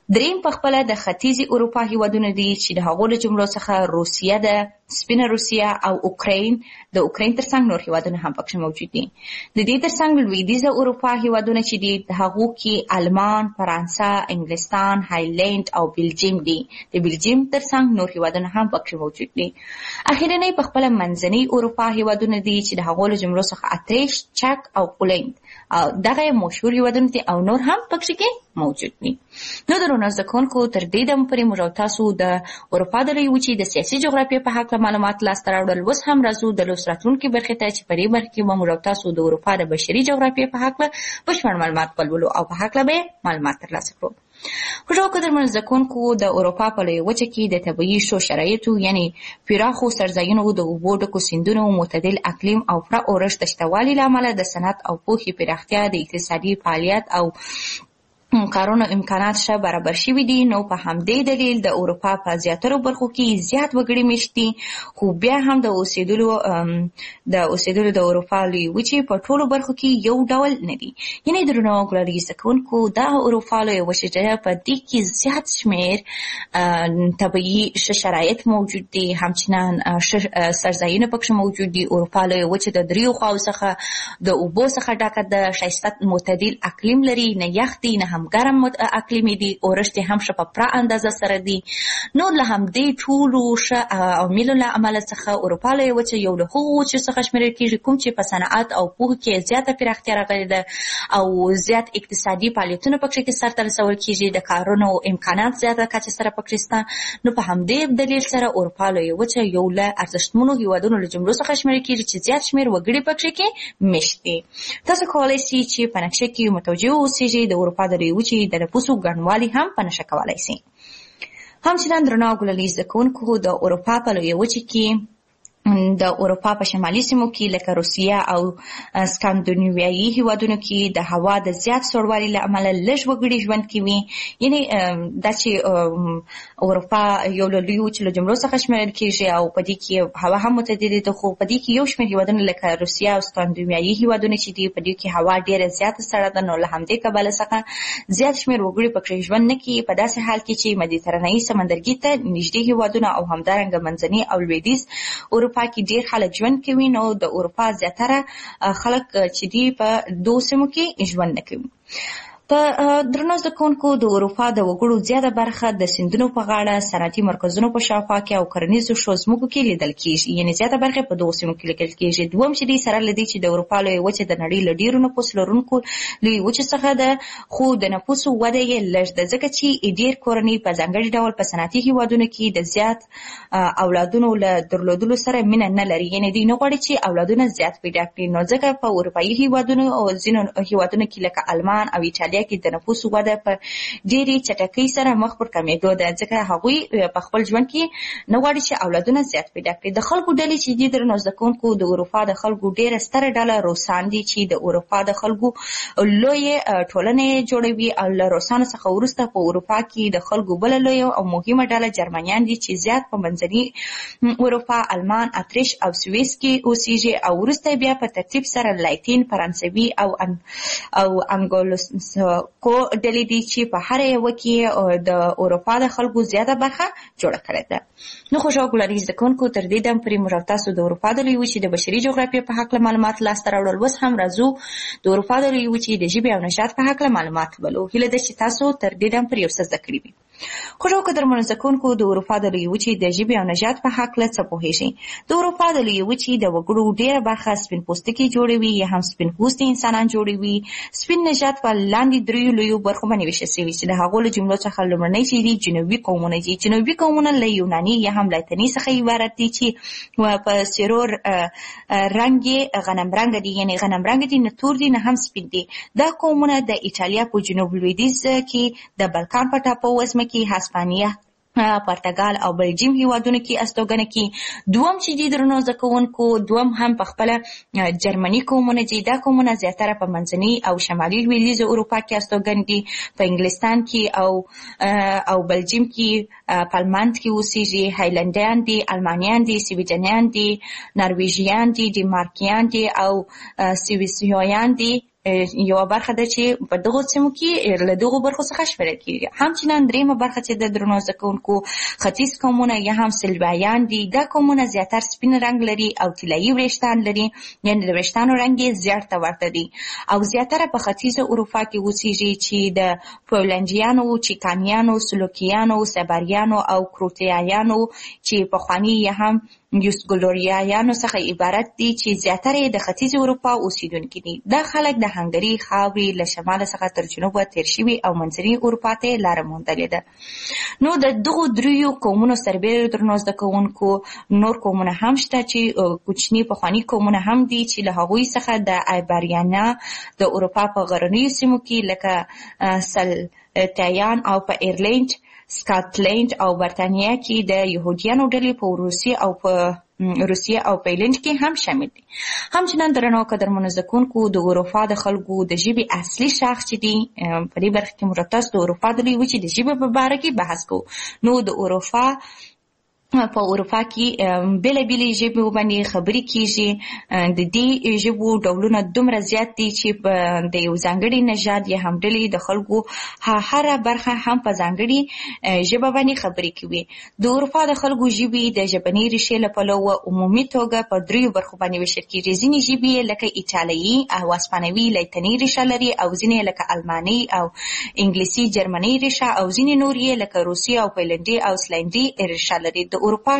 دریم په خپل د ختیځي اروپا هیوادونه دي چې د هغو له جملو څخه روسیه ده، سپینه روسیه او اوکراین. د اوکراین ترڅنګ نور هیوادونه هم پکې موجود دي. د دې ترڅنګ لویدیځه اروپا هیوادونه چې دي د هغو کې آلمان، فرانسه، انګلستان، هایلند او بلجیم دي. د بلجیم ترڅنګ نور هیوادونه هم پکې موجود دي. اخیرنی په خپل منځنۍ اروپا هیوادونه دي چې د هغو له جملو څخه اتریش، چک او پولند او دغه مشهور هیوادونه دي او نور هم پکې موجود دي. نو درنو زده کوونکو تر دې دمه پورې موږ تاسو د اروپا د لویې وچې د سیاسي جغرافیې په هکله معلومات لاسته راوړل. اوس هم راځو د لوست راتلونکي برخې ته چې په دې برخه کې به موږ تاسو د اروپا د بشري جغرافیې په هکله بشپړ معلومات ولولو او په هکله به معلومات ترلاسه کړو. خوشحال قدرمن زده کوونکو د اروپا په لویې وچه کې د طبیعي ښو شرایطو یعنی پراخو سرځایونو، د اوبو ډکو سیندونو، معتدل اقلیم او پوره اورښت د شته والي له امله د صنعت او پوهې پراختیا، د اقتصادي فعالیت او کارونو امکانات ښه برابر شوي دي. نو په همدې دلیل د اروپا په زیاترو برخو کې زیات وګړي مېشت دي، خو بیا هم د اوسېدلو د اروپا لویې وچې په ټولو برخو کې یو ډول نه دي. یعنې درنو ګلالي زده کوونکو دا اروپا لویه وچه په دې کې زیات شمېر طبیعي ښه شرایط موجود دي، همچنان سرځایونه پکې موجود دي. اروپا لویه وچه د دریو خواو څخه د اوبو څخه ډکه د ښایسته معتدل اقلیم لري، نه یخ دي نه هم ګرم اقلیمي دي، اورښت هم ښه په پوره اندازه سره دي. نور له همدې ټولو ښه عواملو له امله څخه اروپا لویه وچه یو له هغو وچو څخه شمېرل کېږي کوم چې په صنعت او پوهه کې زیاته پراختیا راغلې ده او زیات اقتصادي فعالیتونه پکې سرته رسول کېږي، د کارونو امکانات زیاته کچه سره پکې شته. نو په همدې دلیل سره اروپا لویه وچه یو له ارزښتمنو هیوادونو له جملو څخه شمېرل کېږي چې زیات شمېر وګړي پکې مېشت دي. تاسو کولی شئ چې په نقشه کې متوجه اوسئ د اروپا د وچې د نفوسو ګڼوالی هم په نښه کولی شي. همچنان درنو ګلالي زده کوونکو د اروپا په لویه وچه کې د اروپا په شمالي سیمو کې لکه روسیه او سکاندیناویایي هیوادونو کې د هوا د زیات سړوالي له امله لږ وګړي ژوند کوي. یعنې دا چې اروپا یو له لویو وچو له جملو څخه شمېرل کېږي او په دې کې هوا هم متعدده ده، خو په دې کې یو شمېر هیوادونه لکه روسیه او سکاندیناویایي هیوادونه چې دي په دې کې هوا ډېره زیاته سړه ده. نو له همدې کبله څخه زیات شمېر وګړي پکې ژوند نه کوي، په داسې حال کې چې مدیترانهیي سمندرګي ته نږدې هیوادونه او همدارنګه منځني او لویدیځ اروپا کې ډېر خلک ژوند کوي. نو د اروپا زیاتره خلک چې دي په دوو سیمو کې ژوند نه کوي. په درنو زده کوونکو د اروپا د وګړو زیاته برخه د سیندونو په غاړه، صنعتي مرکزونو په شاوخوا کې او کرنیزو ښو ځمکو کې لیدل کېږي. یعنې زیاته برخه په دوو سیمو کې لیدل کېږي. دوم چې دی سره له دې چې د اروپا لویه وچه د نړۍ له ډېرو نفوس لرونکو لویې وچې څخه ده، خو د نفوسو وده یې لږ ده، ځکه چې ډېر کورنۍ په ځانګړي ډول په صنعتي هیوادونو کې د زیات اولادونو له درلودلو سره مینه نه لري. یعنې دوی نه غواړي چې اولادونه زیات پیدا کړي. نو ځکه په اروپایي هیوادونو او ځینو هیوادونو کې لکه آلمان او ایټالیا کې د نفوسو وده په ډېرې چټکۍ سره مخ پر کمېدو ده، ځکه هغوی په خپل ژوند کې نه غواړي چې اولادونه زیات پیدا کړي. د خلکو ډلې چې دي درنو زده کوونکو د اروپا د خلکو ډېره ستره ډله روسان دي چې د اروپا د خلکو لویې ټولنې جوړوي. او له روسانو څخه وروسته په اروپا کې د خلکو بله لویه او مهمه ډله جرمنیان دي چې زیات په منځني اروپا، آلمان، اتریش او سویس کې اوسېږي او وروسته بیا په ترتیب سره لاتین، فرانسوي او انګلوساکسو ډلې دي چې په هر یوه کې د اروپا د خلکو زیاته برخه جوړه کړې ده. نو خوشحال ګلالي زده کوونکو تر دې دم پورې موږ تاسو د اروپا د لویې وچې د بشري جغرافیې په هکله معلومات لاسته راوړل. اوس هم راځو د اروپا د لویې وچې د ژبې او نژاد په هکله معلومات ولولو. هیله ده چې تاسو تر دې دم پورې یو څه زده کړي وي. خوشحال قدرمنو زده کوونکو د اروپا د لویې وچې د ژبې او نژاد په هکله څه پوهېږئ؟ د اروپا د لویې وچې د وګړو ډېره برخه سپین پوستکي جوړوي یا هم سپین پوستي انسانان جوړوي. سپین نژاد په لاندې دریو لویو برخو باندې ویشل شوي چې د هغو له جملو څخه لومړنی چې دي جنوبي قومونه دي. جنوبي قومونه له یوناني یا هم لاتیني څخه عبارت دي چې په سیرو رنګ یې غنم رنګ دي، یعنې غنم رنګ دي، نه تور دي نه هم سپین دي. دا قومونه د ایټالیا په جنوب لویدیځ کې د بلکان په ټاپو وزمه کې، هسپانیا، پرتګال او بلجیم هیوادونو کې استوګنه کوي. دوم چې دي درنو زده کوونکو، دوم هم په خپله جرمني قومونه دي. دا قومونه زیاتره په منځني او شمالي لویدیځه اروپا کې استوګن دي. په انګلستان کې او بلجیم کې پالماند کې اوسېږي. هایلنډیان دي، المانیان دي، سویډنیان دي، نرویژیان دي، ډنمارکیان دي او سویسریان دي. یو برخه ده چې په دغه سیمو کې له دغه برخو څخه شمیرل کیږي. همچنان دریمه برخه چې د درنو زده کوونکو ختیځ قومونه یا هم سلوایان دي. دا قومونه زیاتر سپین رنګ لري او طلایي وریښتان لري، یعنې د وریښتانو رنګ یې زیړ ته ورته دی او زیاتره په ختیځه اروپا کې اوسېږي چې د پولنډیانو، چیکانیانو، سلوکیانو، سباریانو او کروټیایانو چې پخواني یا هم یوسګلوریایانو څخه عبارت دي چې زیاتره د ختیځ اروپا اوسیدونکي دي. دا خلک د هنګري خاورې له شمال څخه تر جنوبه تیر شوي او منځني اروپا ته لاره موندلې ده. نو د دغو دریو قومونو سربېره درنو زده کوونکو نور قومونه هم شته چې کوچني پخواني قومونه هم دي چې له هغوی څخه د آیبریانا د اروپا په غرنیو سیمو کې لکه سلتیان او په ایرلینډ، سکاټلینډ او برتانیا کې د یهودیانو ډلې په روسیه او په ایرلینډ کې هم شامل دي. همچنان درنو قدرمنو زده کوونکو د اروپا د خلکو د ژبې اصلي شاخص چې دي په دې برخه کې موږ تاسو د اروپا د لویې وچې د ژبې په باره کې بحث کوو. نو د اروپا په اروپا کې بېلابېلې ژبې باندې خبرې کیږي. د دې ژبو ډولونه دومره زیات دي چې د یو ځانګړي نژاد یا هم ډلې د خلکو هره برخه هم په ځانګړي ژبه باندې خبرې کوي. د اروپا د خلکو ژبې د ژبنۍ ریښې له پلوه عمومي توګه په دریو برخو باندې ویشل کیږي. ځینې ژبې لکه ایټالوي او اسپانوي لاتیني ریښه لري او ځینې لکه الماني او انګلیسي جرمني ریښه او ځینې نور یې لکه روسي او پولنډي او سلندي ریښه لري. د اروپا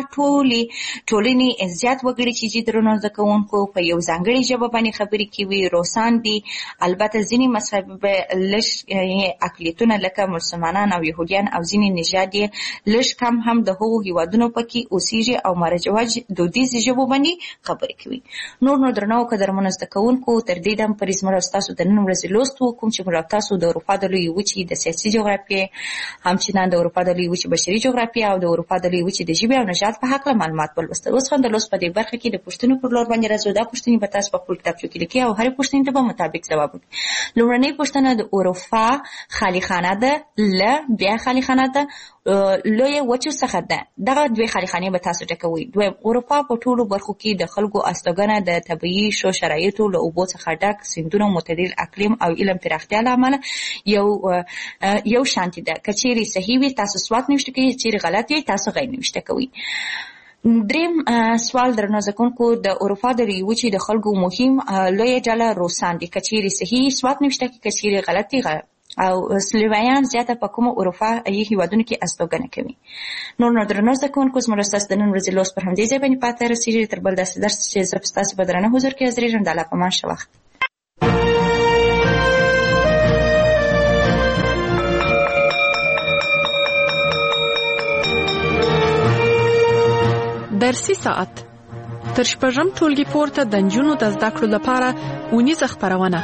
ټولنې زیات وګړي چې درنو زده کوونکو په یو ځانګړي ژبه باندې خبرې کوي روسان دي. البته ځینې مذهب لږ اقلیتونه لکه مسلمانان او یهودیان او ځینې نژاد یې لږ کم هم د هغو هیوادونو پکې اوسېږي او مروج دودیزې ژبو باندې خبرې کوي. نو درنو قدرمنو زده کوونکو تر دې دم پورې زموږ ستاسو د نن ورځې لوست وکړو چې موږ تاسو د اروپا د لویې وچې د سیاسي جغرافیې، همچنان د اروپا د لویې وچې بشري جغرافیه او د اروپا د لویې وچې د ژبې او نژاد په هکله معلومات ولوستل. اوس هم د لوست په دې برخه کې د پوښتنو پر لور باندې راځو. دا پوښتنې به تاسو په خپل کتابچو کې لیکئ او هرې پوښتنې ته به مطابق ځواب ورکړئ. لومړنۍ پوښتنه د اروپا خالي خانه ده، بیا خالي خانه ده لویه وچو څخه ده. دغه دوی خالي خانې به تاسو ټاکوئ. دویم، اروپا په ټولو برخو کې د خلکو استوګنه د طبیعي ښو شرایطو له اوبو څخه ډک سیندونو، معتدل اقلیم او علم پراختیا له امله یو شانتي ده. که چیرې صحیح وي تاسو سوات نوشته کوئ، چیرې غلط وي تاسو غیر نوشته کوئ. دریم سوال درنو زده کوونکو د اروپا د لویې وچې د خلکو مهم لویه ډله روسان دي. که چیرې صحیح سوات نوشته کوئ، که چیرې غلط دي غلط. او سلویان زیاته په کومو اروپایي هیوادونو کې استوګنه کوي. نو درنو زده کوونکو زموږ ستاسو د نن ورځې لوست پر همدې ځای باندې پاتې رسېږي. تر بل داسې درس چې زه په ستاسو په درنه حضور کې حاضرېږم. د الله په امان ښه وخت. درسي ساعت تر شپږم ټولګي پورته د نجونو د زده کړو لپاره اونیزه خپرونه.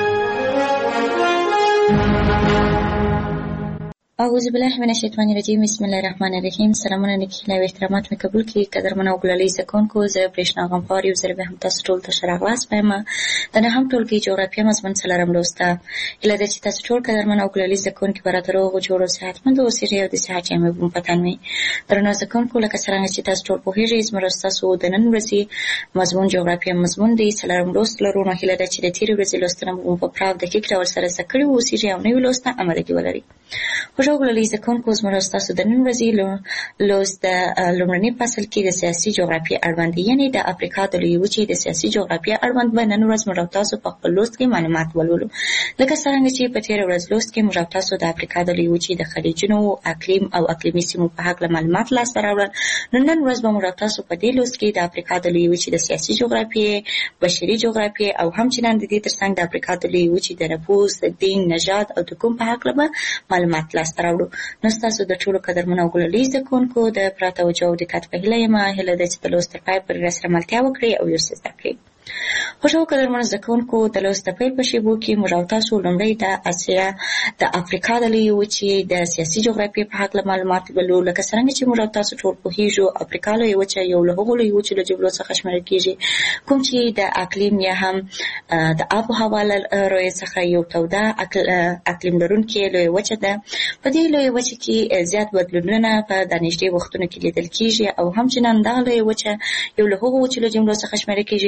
اعوذ بالله من الشیطان الرجیم. بسم الله الرحمن الرحیم. سلامونه نیکي او احترامات مې قبول کړئ. قدرمن او ګلالي زده کوونکو، زه برېښنا غمخوار یو ځل بیا هم تاسو ټول ته ښه راغلاست وایم. د نهم ټولګي جغرافیه مضمون څلورم لوست ده. هیله ده چې تاسو ټول قدرمن او ګلالي زده کوونکي به راته روغ جوړ او صحتمند اوسئ او د صحت جامې به مو په تن وي. درنو زده کوونکو، لکه څرنګه چې تاسو ټول پوهېږئ زموږ ستاسو د نن ورځې مضمون جغرافیه مضمون دی. څلورم لوست لرو. نو هیله ده چې د تېرې ورځې لوستنه مو په پوره او دقیق ډول سره زده کړي واوسئ او نوي لوست ته امادګي ولرئ. خوږو ګلالي زده کوونکو، زموږ ستاسو د نن ورځې لوست د لومړني فصل کې د سیاسي جغرافیې اړوند دی، یعنې د افریقا د لویې وچې د سیاسي جغرافیې اړوند به نن ورځ موږ تاسو په خپل لوست کې معلومات ولولو. لکه څرنګه چې په تېره ورځ لوست کې موږ تاسو د افریقا د لویې وچې د خلیجونو، اقلیم او اقلیمي سیمو په هکله معلومات لاسته راوړل. نن ورځ به موږ تاسو په دې لوست کې د افریقا د لویې وچې د سیاسي جغرافیې، بشري جغرافیې او همچنان د دې ترڅنګ د افریقا د لویې وچې د نفوس، دین، نژاد او د قوم په هکله به معلومات لاسته راوړو. نو ستاسو د ټولو قدرمنو او ګلالي زده کوونکو د پوره توجه او دقت په هیله یم. هیله ده چې د لوست تر پایه پورې راسره ملتیا وکړئ او یو څه زده کړئ. خوږو قدرمنو زده کوونکو، د لوست د پیل په شیبو کې موږ تاسو لومړی د اسیا د افریقا د لویې وچې د سیاسي جغرافیې په هکله معلومات لولو. لکه څرنګه چې موږ تاسو ټول پوهېږو افریقا لویې وچه یو له هغو لویې وچو له جملو څخه شمېرل کېږي کوم چې د اقلیم یا هم د آب و هوا له رویې څخه یو توده اقلیم لرونکې لویې وچه ده. په دې لویې وچه کې زیات بدلونونه په دانشدي وختونو کې لیدل کېږي او همچنان دغه لویې وچه یو له هغو وچو له جملو څخه شمېرل کېږي کوم چې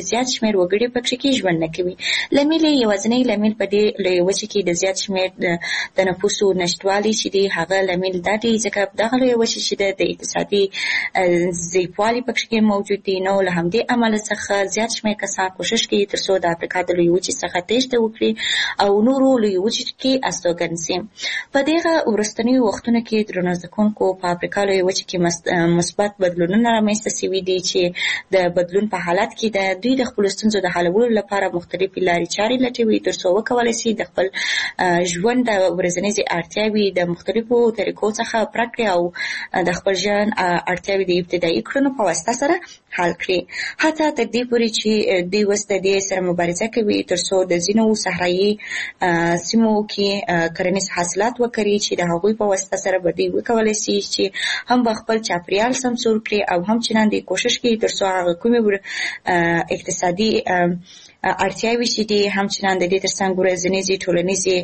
زیات شمېر وګړي پکې کې ژوند نه کوي. لامل یوازینی لامل په دې لویه وچه کې د زیات شمېر د نفوسو نشتوالي چې دی هغه لامل دا دی ځکه دغه لویه وچه چې د اقتصادي ضعیفوالي پکې کې موجود دي. نو له همدې امله څخه زیات شمېر کسان کوشش کوي تر څو د افریقا د لویې وچې څخه تېښته وکړي او نورو لویې وچې کې استوګن شي. په دغه وروستنیو وختونو کې درنو زده کوونکو په افریقا لویې وچې کې مثبت بدلونونه رامنځته شوي دي چې د بدلون په حالت کې د دوی د خپلو ستونزو د حلولو لپاره مختلفې لارې چارې لټوي تر څو وکولی شي د خپل ژوند د ورځنیزې اړتیاوې د مختلفو طریقو څخه پرته کړي او د خپل ژوند اړتیاوې د ابتدایي کړنو په واسطه سره حل کړي. حتی تر دې پورې چې دوی اوس د دې سره مبارزه کوي تر څو د ځینو صحرایي سیمو کې کرنیز حاصلات وکړي چې د هغوی په واسطه سره به دوی وکولی شي چې هم به خپل چاپیریال سمسور کړي او هم چنان دوی کوشش کوي تر څو هغه کومې اقتصادي اړتیاوې چې دي همچنان د دې ترڅنګ ورځنیزې ټولنیزې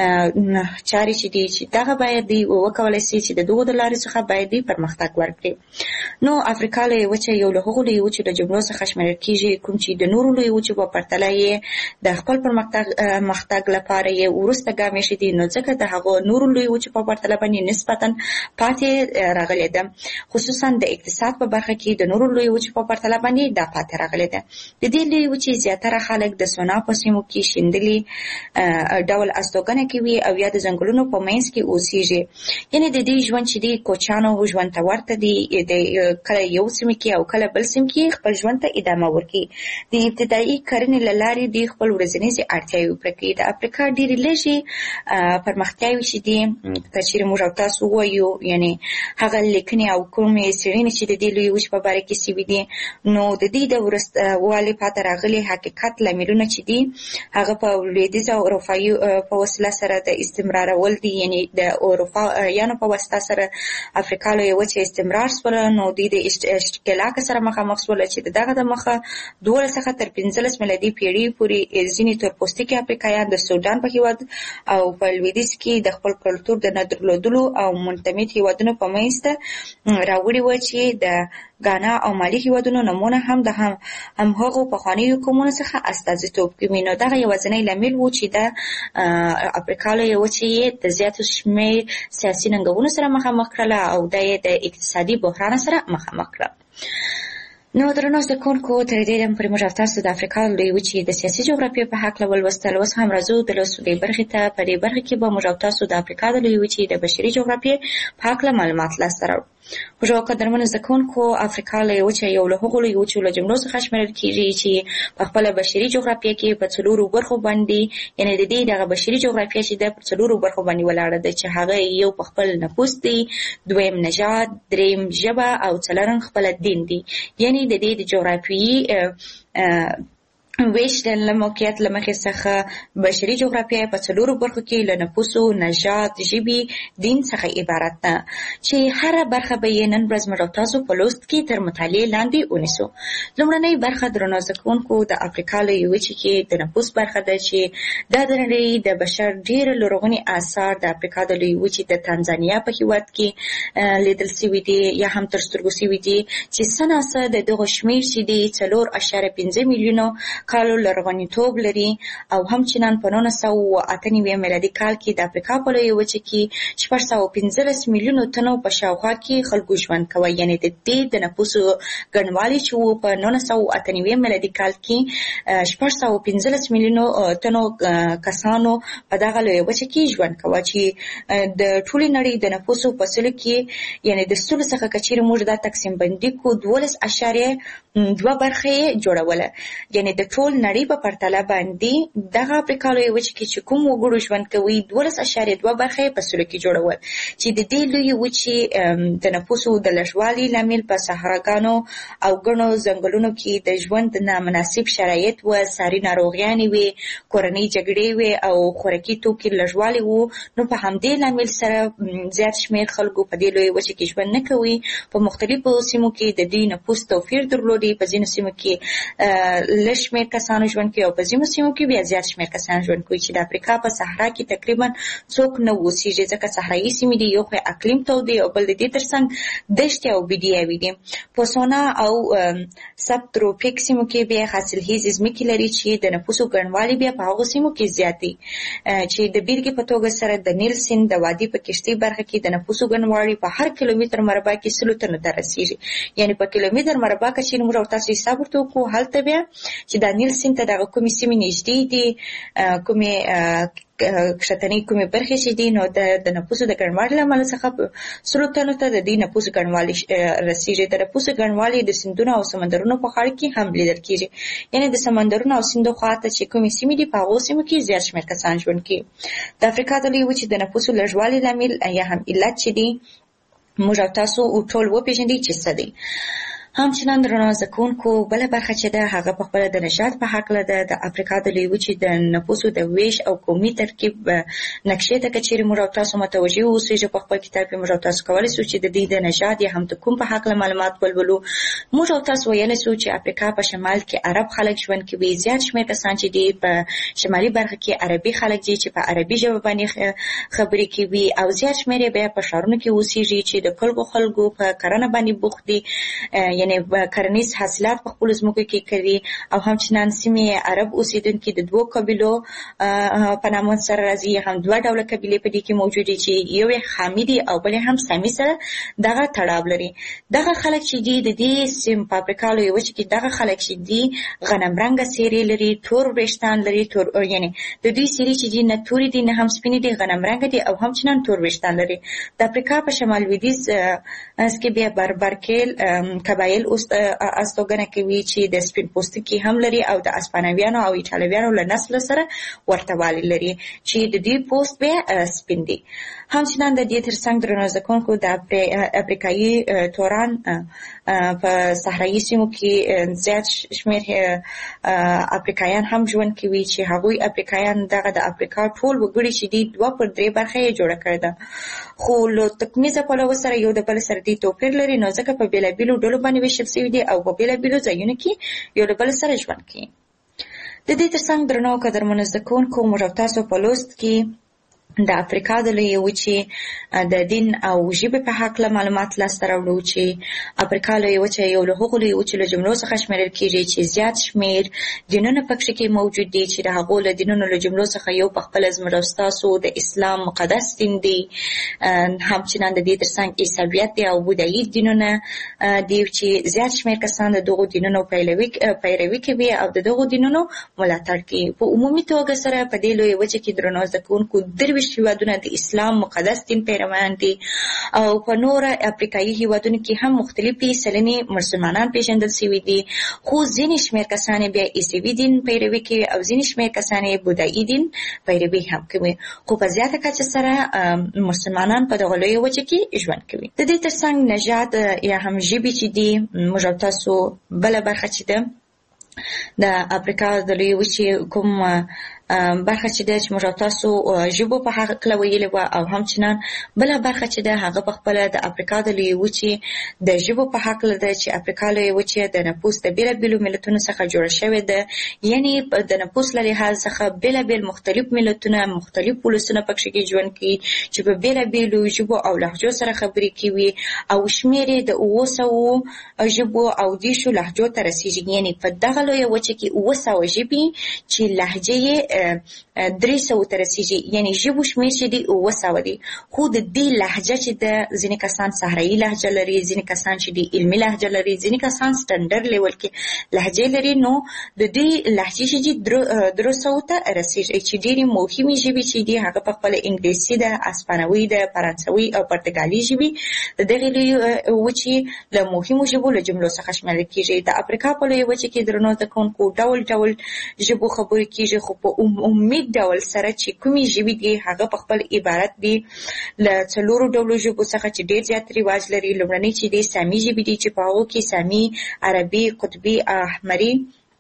چارې چې دي چې دغه باید دوی وکولی شي چې د دغو د لارې څخه باید دوی پرمختګ ورکړي. نو افریقا لویې وچه یو له هغو لویې وچو له جملو څخه شمیرل کېږي کوم چې د نورو لویې وچو په پرتله یې د خپل پرمختګ لپاره یې وروسته ګام ایښی دی. نو ځکه د هغو نورو لویې وچو په پرتله باندې نسبتا پاتې راغلې ده، خصوصا د اقتصاد په برخه کې د نورو لویې وچو په پرتله باندې دا پاتې راغلې ده. د دې لویې وچې زیاتره خلک د سونا په سیمو کې شیندلي ډول استوګنه کوي او یا د ځنګلونو په منځ کې اوسېږي. یعنې د دې ژوند چې دی کوچیانو ژوند ته ورته دی، کله یو سیمه کې او کله بل سیمه کې خپل ژوند ته ادامه ورکوي. د ابتدایي کرنې له لارې دوی خپل ورځنیزې اړتیاوې پوره کوي. د افریقا ډېرې لږې پرمختیاوې چې دي که چېرې موږ او تاسو ووایو، یعنې هغه لیکنې او کومې څېړنې چې د دې لویې وچې په باره کې شوي دي، نو د دې د وروستوالي پاتې راغلي حقیقت لاملونه چې دي هغه په لویدیځ او اروپایي په وسیله سره د استمرارول دي. یعنې د اروپایانو په واسطه سره افریقا لویه وچه استمرار شوله. نو دوی د اشتعالاق سره مخامخ شوله چې دغه د مخه 12 څخه تر 15 میلادي پیړۍ پورې ځینې تورپوستکي افریقایان د سودان په هېواد او په لویدیځ کې د خپل کلتور د نه درلودلو او منتمد هېوادونو په منځ ته راوړي وه چې د غانا او مالي هېوادونو نومونه هم د همهغو پخوانیو قومونو څخه استازیتوب کوي. نو دغه یوازینی لامل و چې د افریقا لویه وچه یې د زیاتو شمېر سیاسي ننګونو سره مخامخ کړله او دا یې د اقتصادي بحران سره مخامخ کړه. نو درنو زده کوونکو تر دې دمه پورې موږ او تاسو د افریقا لویې وچې د سیاسي جغرافیې په هکله ولوستل. اوس هم راځو د لوستو دې برخې ته. په دې برخه کې به موږ او تاسو د افریقا د لویې وچې د بشري جغرافیې په هکله معلومات لاسته راوړو. موږ قدرمنو زده کوونکو افریقا لویې وچه یو له هغو لویو وچو له جملو څخه شمیرل کېږي چې په خپله بشري جغرافیه کې په 4 برخو باندې، یعنې د دې دغه بشري جغرافیه چې ده په 4 برخو باندې ولاړه ده چې هغه یو په خپل نفوس دی، دویم نژاد، دریم ژبه او څلورم خپله دین دی. یعنې د دې د جغرافیې ویش له موقعیت له مخې څخه بشري جغرافیه په 4 برخو کې له نفوسو، نژاد، ژبې، دین څخه عبارت ده چې هره برخه به یې نن ورځ موږ او تاسو په لوست کې تر مطالعې لاندې ونیسو. لومړنۍ برخه درنو زده کوونکو د افریقا لویې وچې کې د نفوس برخه ده چې دا د نړۍ د بشر ډېر لرغوني آثار د افریقا د لویې وچې د تانزانیا په هېواد کې لیدل شوي دي یا هم تر سترګو شوي دي چې څه ناڅه د دغو شمېر چې دی 4.5 میلیونو کالو لرغونیتوب لري او همچنان په 1998 میلادي کال کې د افریقا په لویه وچه کې 615 میلیونو تنو په شاوخوا کې خلکو ژوند کوي. یعنې د دې د نفوسو ګڼوالی چې و په 1998 میلادي کال کې 615 میلیونو تنو کسانو په دغه لویه وچه کې ژوند کوي چې د ټولې نړۍ د نفوسو په سلو کې، یعنې د سلو څخه که چېرې موږ دا تقسیم بندي کړو 12.2 برخه یې جوړوله. یعنې د ټول نړۍ په پرتله باندې دغه افریقا لویه وچه کې چې کوم وګړو ژوند کوي 12.2 برخه یې په سلو کې جوړول چې د دې لویې وچې د نفوسو د لږوالي لامل په صحراګانو او ګڼو ځنګلونو کې د ژوند نامناسب شرایط و، ساري ناروغیانې وې، کورنۍ جګړې وې او خوراکي توکي لږوالی و. نو په همدې لامل سره زیات شمېر خلکو په دې لویې وچه کې ژوند نه کوي. په مختلفو سیمو کې د دې نفوس توپیر درلودي. په ځینو سیمو کې لږ شمېر شمېر کسانو ژوند کوي او په ځینو سیمو کې بیا زیات شمېر کسان ژوند کوي چې د افریقا په صحرا کې تقریبا څوک نه اوسېږي ځکه صحرایي سیمې دي، یو خو اقلیم تود دی او بل د دې ترڅنګ دښتې او بیډیاوي دي. بوتسوانا او سب تروپیک سیمو کې بیا حاصلخیزې ځمکې لري چې د نفوسو ګڼوالی بیا په هغو سیمو کې زیات دی چې د بیلګې په توګه سره د نیل سیند د وادي په کشتۍ برخه کې د نفوسو ګڼوالی په هر کیلومتر مربع کې 100 تنو ته رسیږي. یعنی په کیلومتر مربع کې چې موږ او تاسو حساب ورته وکړو هلته بیا چې د نیل سیند ته دغه کومې سیمې نږدې دي، کومې کښتنۍ کومې برخې چې دي، نو د نفوسو د ګڼوالي له امله څخه 100 تنو ته د دې نفوسو ګڼوالی رسیږي. د نفوسو ګڼوالی د سیندونو او سمندرونو په غاړه کې هم لیدل کېږي. یعنی د سمندرونو او سیندو خواته چې کومې سیمې دي په هغو سیمو کې زیات شمېر کسان ژوند کوي. د افریقا د لویې وچې د نفوسو لږوالي لامل یا هم علت چې دي موږ او تاسو ټول وپېژنئ چې څه دی. همچنان درنو زده کوونکو بله برخه چې ده هغه په خپله د نژاد په هکله ده. د افریقا د لویې وچې د نفوسو د ویش او قومي ترکیب نقشې ته که چیرې موږ او تاسو متوجه واوسو په خپل کتاب کې موږ او تاسو کولی سو چې د دې د نژاد یا هم د کوم په هکله معلومات ولولو. موږ او تاسو ویلی سو چې افریقا په شمال کې عرب خلک ژوند کوي. زیات شمېر کسان چې دي په شمالي برخه کې عربي خلک دي چې په عربي ژبه باندې خبرې کوي او زیات شمېر یې بیا په ښارونو کې اوسېږي چې د خلکو په کرنه باندې بوخت دي، یعنی کرنیز حاصلات په خپلو ځمکو کې کوي. او همچنان سیمې عرب اوسېدونکي د دوو قبیلو په نامه سره راځي. هم دوه ډوله قبیلې په دې کې موجودې چې یو یې خامي دي او بل هم سامي سره دغه تړاو لري. دغه خلک چې دي د دې سیمې په افریقا لویه وچه کې دغه خلک چې دي غنم رنګه څېرې لري، تور وریښتان لري، یعنی د دوی څېرې چې دي نه تورې دي نه هم سپینې دي، غنم رنګه دي او همچنان تور وریښتان لري. د افریقا په شمال لویدیځ کې بیا بربرکیل قبایل استوګنه کوي چې د سپین پوستکي هم لري او د اسپانویانو او ایټالویانو له نسل سره ورته والی لري چې د دې پوست بیا سپین دي. همچنان د دې ترڅنګ درنو زده کوونکو د افریقایي توران په صحرایي سیمو کې زیات شمېر افریقایان هم ژوند کوي چې هغوی افریقایان دغه د افریقا ټول وګړي چې دي 2/3 برخه یې جوړه کړې ده، خو له تکمیزه پلوه سره یو د بل سره دې توپیر لري، نو ځکه په بېلابېلو ډلو باندې ویشل شوي دي او په بېلابېلو ځایونو کې یو له بل سره ژوند کوي. د دې ترڅنګ درنو قدرمنو زده کوونکو موږ او تاسو په لوست کې د افریقا د لویې وچې د دین او ژبې په هکله معلومات لاسته راوړو چې افریقا لویې وچه یو له هغو لویې وچو له جملو څخه شمېرل کېږي چې زیات شمېر دینونه پکښې کې موجود دي چې د هغو له دینونو له جملو څخه یو په خپله زموږ او ستاسو د اسلام مقدس دین دی. همچنان د دې ترڅنګ عیسویت دی او بودایي دینونه دي چې زیات شمېر کسان د دغو دینونو پیروي کوي او د دغو دینونو ملاتړ کوي. په عمومي توګه سره په دې لویې وچه کې درنو زده کوونکو 23 هیوادونه د اسلام مقدس دین پیروان دي او په نوره افریقایي هیوادونو کې هم مختلفې سلنې مسلمانان پیژندل شوي دي، خو ځینې شمېر کسان بیا عیسوي دین پیروي کوي او ځینې شمېر کسان بودایي دین پیروي هم کوي، خو په زیاته کچه سره مسلمانان په دغه لویه وچه کې ژوند کوي. د دې ترڅنګ نژاد یا هم ژبې چې دي موږ او تاسو بله برخه چې ده د افریقا د لویې وچې کوم برخه چې ده چې موږ تاسو ژبو په هکله ویلې وه او همچنان بله برخه چې ده هغه په خپله د افریقا د لویې وچې د ژبو په هکله ده چې افریقا لویې وچې د نفوس د بېلابېلو ملتونو څخه جوړه شوې ده، یعنې د نفوس له لحاظ څخه بېلابېل مختلف ملتونه مختلف ولسونه پکښې کې ژوند کوي چې په بېلابېلو ژبو او لهجو سره خبرې کوي او شمېر یې د 700 ژبو او 10 لهجو ته رسېږي. یعنې په دغه لویه وچه کې 700 ژبې چې لهجې یې 300 ته رسېږي، یعنې ژبو شمېر چې دی 700 دی، خو د دې لهجه چې د ځینې کسان صحرایي لهجه لري، ځینې کسان چې دی علمي لهجه لري، ځینې کسان سټنډرډ لیول کې لهجې لري، نو د دې لهجې چې دی 300 ته رسېږي چې ډېرې مهمې ژبې چې دي هغه په خپله انګلیسي ده، اسپانوي ده، فرانسوي او پرتګالي ژبې د دغې لویې وچې له مهمو ژبو له جملو څخه شمېرل کېږي. د افریقا په لویې وچې کې درنو زده کوونکو ډول ډول ژبو خبرې کېږي، خو په عمومي ډول سره چې کومې ژبې دي هغه په خپل عبارت دي له 4 ډولو ژبو څخه چې ډېر زیات رواج لري. لومړنۍ چې دي سامي ژبې دي چې په هغو کې سامي، عربي، قطبي، احمري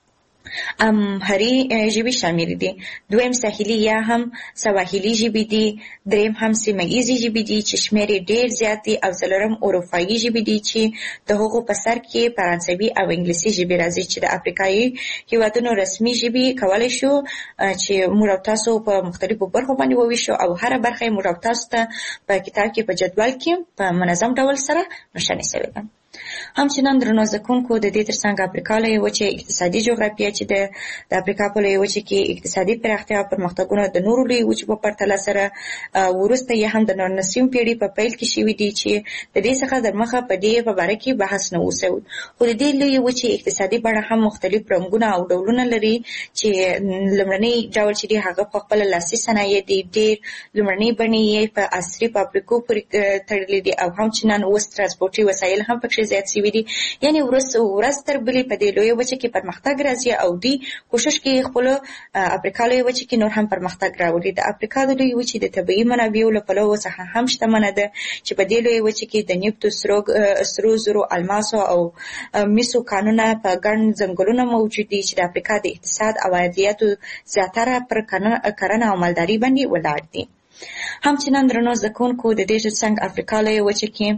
امهري ژبې شامل دي، دویم ساحلي یا هم سواحلي ژبې دي، دریم هم سیمه ییزې ژبې دي چې شمېر یې ډېر زیات دي، او څلورم اروپایي ژبې دي چې د هغو په سر کې فرانسوي او انګلیسي ژبې راځي، چې د افریقایي هېوادونو رسمي ژبې کولی شو چې موږ او تاسو په مختلفو برخو باندې وویشو، او هره برخه یې موږ او تاسو ته په کتاب کې په جدول کې په منظم ډول سره نښاني شوې ده. همچنان درنو زده کوونکو، د دې ترڅنګ افریقا لویه وچه اقتصادي جغرافیه چې د افریقا په لویه وچه کې اقتصادي پراختیا او پرمختګونه د نورو لویو وچو په پرتله سره وروسته یې هم د 19 پیړۍ په پیل کې شوي دي، چې د دې څخه د مخه په دې په باره کې بحث نه وشو. خو د دې لویې وچې اقتصادي بڼه هم مختلف رنګونه او ډولونه لري، چې لومړنی ډول چې دی هغه په خپله لاسي صنایع دي، ډېر لومړنۍ بڼې یې په عصري فابریکو پورې تړلې دي، او همچنان اوس ترانسپورټي وسایل هم پکې زیات شوي دي. یعنې ورځ تر بلې په دې لویه وچه کې پرمختګ راځي، او دوی کوشش کوي خپلو افریقا لویه وچه کې نور هم پرمختګ راوړي. د افریقا د لویې وچې د طبیعي منابعو له پلوه څخه هم شتمنه ده، چې په دې لویه وچه کې د نفتو، سرو زرو، الماسو او مسو کانونه په ګڼ ځنګلونه موجود دي، چې د افریقا د اقتصاد او عایداتو زیاتره پر کرنه او مالداري باندې ولاړ دي. همچنان درنو زده کوونکو، د دې ترڅنګ افریقا لویه وچه کې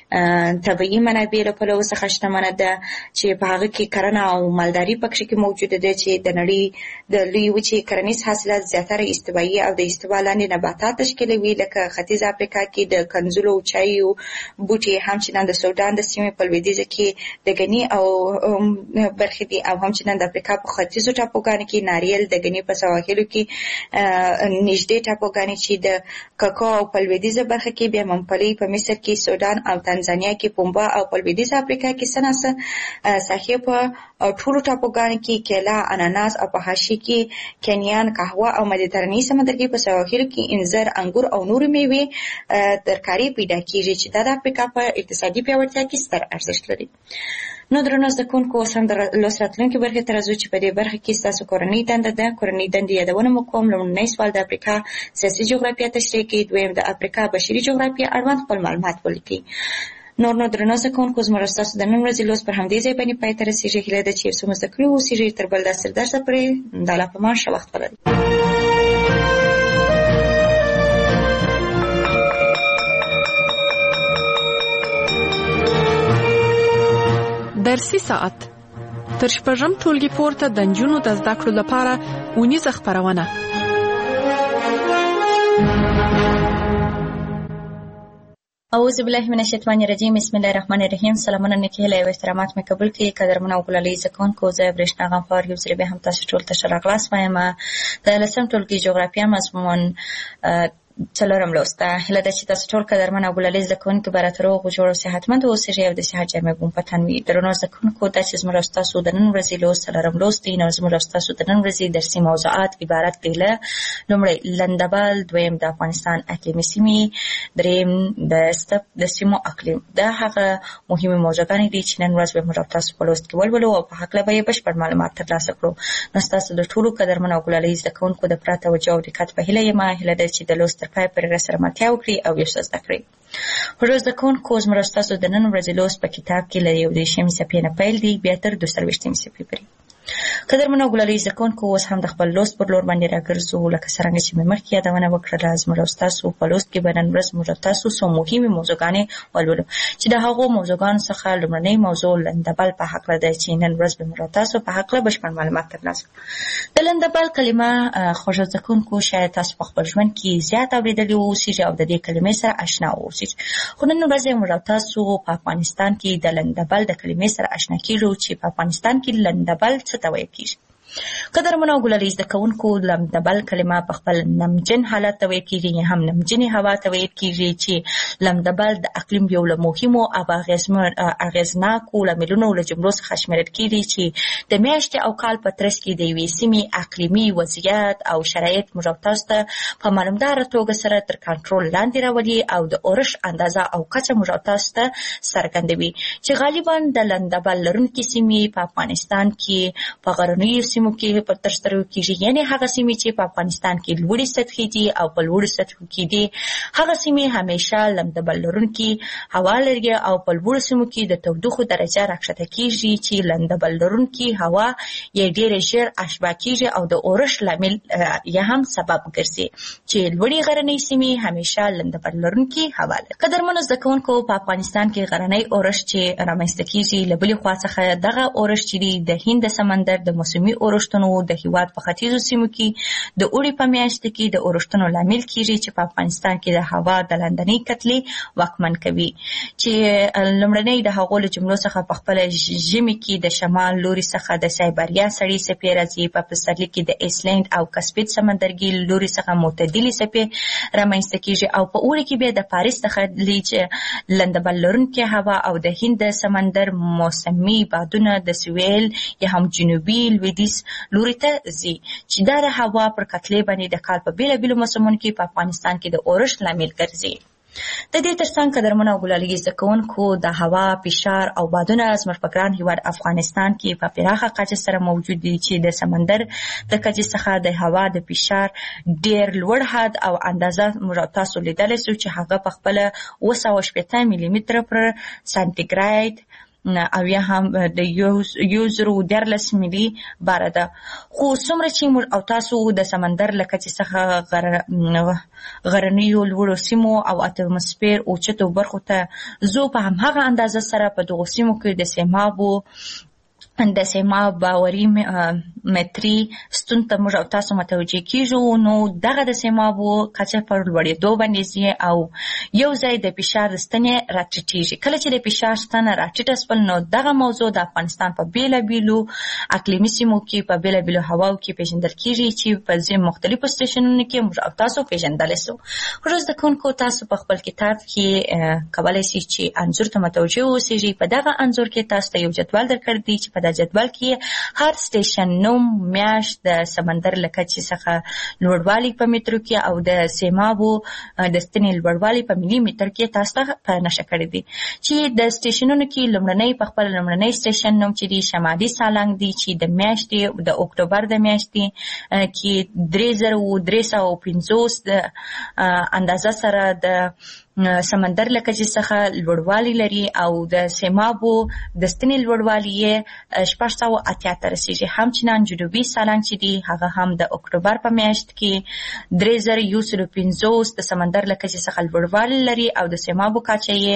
طبیعي منابع له پلوه څخه شتمنه ده، چې په هغه کې کرنه او مالداري پکې کې موجوده ده، چې د نړۍ د لویې وچې کرنیز حاصلات زیاتره استوایي او د استوا لاندې نباتات تشکیلوي، لکه ختیځ افریقا کې د کنځلو او چایو بوټي، همچنان د سودان د سیمې په لویدیځه کې د ګني او برخې دي، او همچنان د افریقا په ختیځو ټاپوګانو کې ناریل، د ګني په سواحلو کې نږدې ټاپوګانې چې د کاکاو او په لویدیځه برخه کې بیا ممپلی، په مصر کې سودان او تنزانیا کې پومبا، او په لویدیځه افریقا کې سناسه ساحې په ټولو ټاپوګانو کې کیلا، اناناس، او په حاشیې کې کینیان، قهوه او مدیترانې سمندرګي په سواحلو کې انځر، انګور او نورې میوې ترکاري پیدا کیږي، چې دا د افریقا په اقتصادي پیاوړتیا کې ستر ارزښت لري. نو درنو زده کوونکو، اوس هم د لوست راتلونکې برخې ته راځو، چې په دې برخه کې ستاسو کورنۍ دنده ده. کورنۍ دندې یادونه مو کوم. لومړنی سوال د افریقا سیاسي جغرافیه تشریح کوي، دویم د افریقا بشري جغرافیه اړوند خپل معلومات ولیکئ. نو درنو زده کوونکو، زموږ ستاسو د نن ورځې لوست پر همدې ځای باندې پای ته رسېږي. هیله ده چې یو څه مو زده کړي واوسېږئ. تر بل داسې درسه پورې د الله په امان، ښه وخت ولرئ. درسي ساعت تر شپږم ټولګي پورته د نجونو د زده کړو لپاره اونیزه خپرونه. اعوذ بالله من الشیطان الرجیم. بسم الله الرحمن الرحیم. سلامونه، نیکې هیلې او احترامات مې قبول کړئ. قدرمن او ګلالي زده کوونکو، زه برېښنا غمخوار یو ځل بیا هم تاسو ټول ته ښه راغلاست وایم. د 10م ټولګي جغرافیه مضمون څلورم لوست ده. هیله ده چې تاسو ټول قدرمن او ګلالي زده کوونکي به راته روغ جوړ او صحتمند واوسئ، او د صحت جامې به مو په تن وي. درنو زده کوونکو، دا چې زموږ او ستاسو د نن ورځې لوست څلورم لوست دی. نو زموږ او ستاسو د نن ورځې درسي موضوعات عبارت دي له: لومړی لندبل، دویم د افغانستان اقلیمي سیمې، دریم د سیمو اقلیم. دا هغه مهمې موضوعګانې دي چې نن ورځ به موږ او تاسو په لوست کې ولولو، او په هکله به یې بشپړ معلومات ترلاسه کړو. نو ستاسو د ټولو قدرمن او ګلالي زده کوونکو د پوره توجه او دقت په هیله یم. هیله ده چې د لوست تر پایه پورې راسره ملتیا وکړي او یو څه زده کړئ. خوږو زده کوونکو، زموږ او ستاسو د نن ورځې لوست په کتاب کې له 31 صفحې نه پیل دی بیا تر 22 صفحې پورې. قدرمن او ګلالي زده کوونکو، اوس هم د خپل لوست پر لور باندې راګرځو. لکه څرنګه چې مې مخکې یادونه وکړله، زموږ او ستاسو په لوست کې به نن ورځ موږ او تاسو څو مهمې موضوعګانې ولولو، چې د هغو موضوعګانو څخه لومړنۍ موضوع لندبل په هکله ده، چې نن ورځ به موږ او تاسو په هکله بشپړ معلومات ترلاسه کړو. د لندبل کلمه، خوږو زده کوونکو، شاید تاسو په خپل ژوند کې زیات اورېدلې واوسئ او د دې کلمې سره اشنا واوسئ. خو نن ورځ موږ او تاسو په افغانستان کې د لندبل د کلمې سره اشنا کیږو، چې په افغانستان کې لندبل څه ته ویل کیږي. قدرمنو او ګلالي زده کوونکو، لندبل کلمه په خپل نمجن حالت ته ویل کیږي، یا هم نمجنې هوا ته ویل کیږي، چې لندبل د اقلیم یو له مهمو او اغېزناکو لاملونو له جملو څخه شمیرل کیږي، چې د میاشتې او کال په ترڅ کې د یوې سیمې اقلیمي وضعیت او شرایط موږ او تاسو ته په معلومداره توګه سره تر کنټرول لاندې راولي، او د اورښت اندازه او کچه موږ او تاسو ته څرګندوي، چې غالبا د لندبل لرونکي سیمې په افغانستان کې په غرنیو سیمو کې په ترسره کیږي، یعنی هغه سیمې چې په افغانستان کې لوړې سطحي دي او په لوړو سطحو کې دي هغه سیمې همیشه لمدبل لرونکي هوا لري او په لوړو سیمو کې د تودوخې درجه راکښته کیږي چې لمدبل لرونکي هوا یې ډېر ژر اشباه کیږي او د اورښت لامل یې هم سبب ګرځي چې لوړې غرنۍ سیمې همیشه لمدبل لرونکي هوا لري. قدرمنو زده کوونکو، په افغانستان کې غرنۍ اورښت چې رامنځته کیږي له بلې خوا څخه دغه اورښت چې د هند سمندر د موسمي اورښتونو د هیواد په ختیځو سیمو کې د اوړي په میاشت کې د اورښتونو لامل کیږي چې په افغانستان کې د هوا د لاندنۍ کتلې واکمن کوي چې لومړنۍ د هغو له جملو څخه په خپل ژمي کې د شمال لوري څخه د سایبریا سړې څپې راځي، په پسرلي کې د ایسلینډ او کاسپید سمندرګي لوري څخه معتدلې څپې رامنځته کیږي او په اوړي کې بیا د پاریس څخه لندبل لرونکي هوا او د هند سمندر موسمي بادونه د سویل یا هم جنوبي لویدیځ لوري ته ځي چې دا د هوا پر کتلې باندې د کال په بیلابیلو موسمونو کې په افغانستان کې د اورښت لامل ګرځي. د دې ترڅنګ قدرمنو او ګلالي زده کوونکو، د هوا فشار او بادونه زموږ په ګران هیواد افغانستان کې په پراخه کچه سره موجود دي چې د سمندر د کچې څخه د هوا د فشار ډېر لوړ حد او اندازه موږ تاسو لیدلی سو چې هغه په خپله 280 ملي متره پر سانتیګراد او یا هم د 1014 ملي باره ده. خو څومره چې موږ او تاسو د سمندر له کچې څخه غرنیو لوړو سیمو او اتموسفیر اوچتو برخو ته ځو، په همهغه اندازه سره په دغو سیمو کې د سیماب باوري متري ستون ته موږ او تاسو متوجه کیږو. نو دغه د سیمابو کچه پر لوړېدو باندې ځي او یو ځای د فشار ستنې راټیټېږي. کله چې د فشار ستنه راټیټه سول نو دغه موضوع د افغانستان په بیلابیلو اقلیمي سیمو کې په بیلابیلو هواو کې پیژندل کیږي چې په ځینو مختلفو سټیشنونو کې موږ او تاسو پیژندلی سو. خو زده کوونکو، تاسو په خپل کتاب کې کولی شئ چې انځور ته متوجه اوسئ. په دغه انځور کې تاسو ته یو جدول درکړی دی چې په جدول کې هر سټیشن نوم، میاشت، د سمندر له کچې څخه لوړوالی په مترو کې او د سیمابو د ستنې لوړوالی په ملي متر کې تاسو ته په نښه کړی دی چې د سټیشنونو کې لومړنی په خپل لومړنی سټیشن نوم چې دی شمالي سالنګ دی چې د میاشتې د اکتوبر د میاشتې کې 3350 د اندازه سره د سمندر له کچې څخه لوړوالی لري او د سیمابو د ستنې لوړوالی یې 680 ته رسیږي. همچنان جنوبي سالنګ چې دی هغه هم د اکتوبر په میاشت کې 3150 د سمندر له کچې څخه لوړوالی لري او د سیمابو کچه یې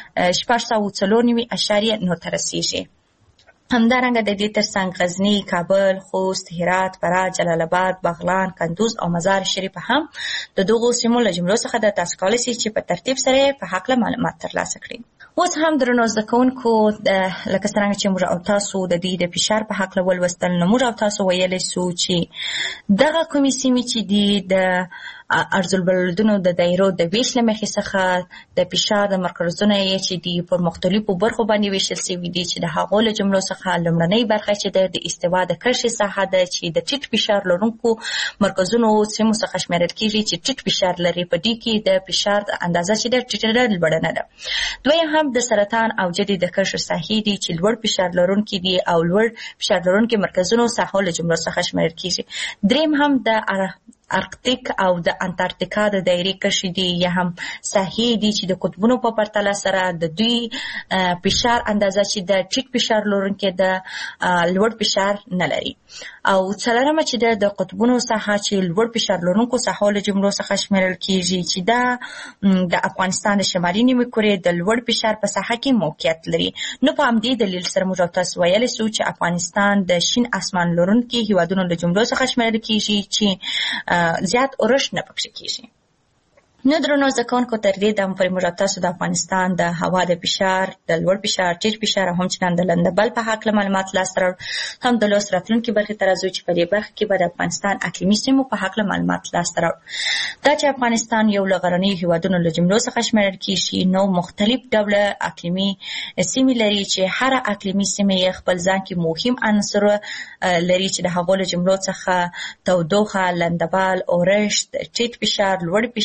694.9 ته رسیږي. همدارنګه د دې ترڅنګ غزنی، کابل، خوست، هرات، فراه، جلال آباد، بغلان، کندوز او مزار شریف هم د دغو سیمو له جملو څخه د تاسو کولی شئ چې په ترتیب سره په هکله معلومات ترلاسه کړئ. اوس هم درنو زده کوونکو، لکه څرنګه چې موږ او تاسو د دې د فشار په هکله ولوستل، نو موږ او تاسو ویلی سو چې دغه کومې سیمې چې دي د ارزالبلدونو د دایرو د ویش له مخې څخه د فشار د مرکزونه یې چې دي پر مختلفو برخو باندې ویشل شوي دي چې د هغو له جملو څخه لومړنۍ برخه چې د استوا د کرښې ساحه ده چې د ټیټ فشار لرونکو مرکزونو سیمو څخه شمیرل کیږي چې ټیټ فشار لري. په دې کې د فشار اندازه چې د ټیټه لوړه نه ده. دویم هم د سرطان او جدي د کرښې ساحې دي چې لوړ فشار لرونکي دي او لوړ فشار لرونکي مرکزونو ساحو له جملو څخه شمیرل کیږي. دریم هم د ارکتیک او د انټارکټیکا د دایرې کرښې دي یا هم ساحې دي چې د قطبونو په پرتله سره د دوی فشار اندازه چې د ټیټ فشار لرونکي د لوړ فشار نه لري. او څلورمه چې د قطبونو ساحه چې لوړ فشار لرونکو ساحو له جملو څخه شمیرل کیږي چې دا د افغانستان د شمالي نیمې کورې د لوړ فشار په ساحه کې موقعیت لري. نو په همدې دلیل سره موږ تاسو ویلی سو چې افغانستان د شین اسمان لرونکي هیوادونو له جملو څخه شمیرل کیږي چې زیات اورښت نه پکې کیږي. نو درنو زده کوونکو، تر دې دمه پورې موږ تاسو د افغانستان د هوا د فشار، د لوړ فشار، ټیټ فشار او همچنان د لندبل په هکله معلومات لاسته راوړل. هم د لوست راتلونکي برخې ته راځو چې په دې برخه کې به د افغانستان اقلیمي سیمو په هکله معلومات لاسته راوړل. دا چې افغانستان یو له غرنیو هیوادونو له جملو څخه شمیرل کیږي، نو مختلف ډوله اقلیمي سیمې لري چې هر اقلیمي سیمه یې خپل ځان کې مهم عنصر لري چې د هغو له جملو څخه تودوخه، لندبل، اورښت، ټیټ فشار، لوړ فشار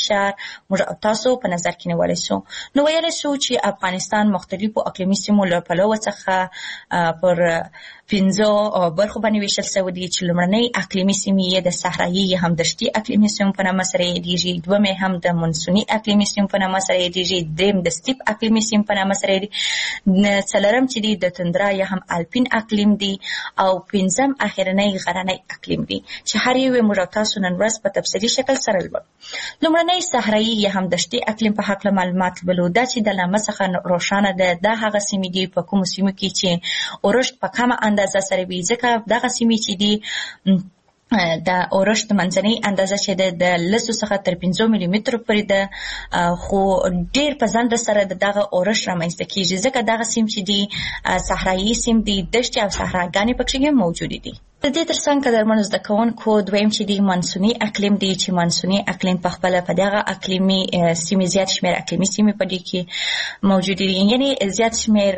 موږ تاسو په نظر کې نیولای سو. نو ویلی سو چې افغانستان مختلفو اقلیمي سیمو له پلوه څخه پر 15 برخو باندې ویشل شوی دي چې لومړنۍ اقلیمي سیمې د صحرایي یا هم دشتي اقلیمي سیمو په نامه سره یادېږي، دومې هم د مونسوني اقلیمي سیمو په نامه سره یادېږي، دریم د سټیپ اقلیمي سیمو په نامه سره یادېږي، څلورم چې دی د تندرا یا هم الپین اقلیم دی، او پنځم اخرنۍ غرنۍ اقلیم دی چې هر یو موږ تاسو نن ورځ په تفصیلي شکل سره لولو. لومړنۍ صحرایي یا هم دشتي اقلیم په هکله معلومات لولو. دا چې د لامه څخه روښانه ده دا هغه سیمې دي په کومو سیمو کې چې اورښت په کمه اندازه سره وي، ځکه دغه سیمې چې دي د اورښت منځنۍ اندازه چې ده د 10 څخه تر 15 ملي مترو پورې ده، خو ډېر په ځنډ سره دغه اورښت رامنځته کېږي، ځکه دغه سیم چې دي صحرایي سیم دي، دښتې او صحراګانې پکې موجودې دي. د دې ترڅنګ قدرمنو زده کوونکو دویم چې دی مانسوني اقلیم دی، چې مانسوني اقلیم په خپله په دغه اقلیمي سیمې زیات شمېر اقلیمي سیمې په دې کې موجود دي، یعنې زیات شمېر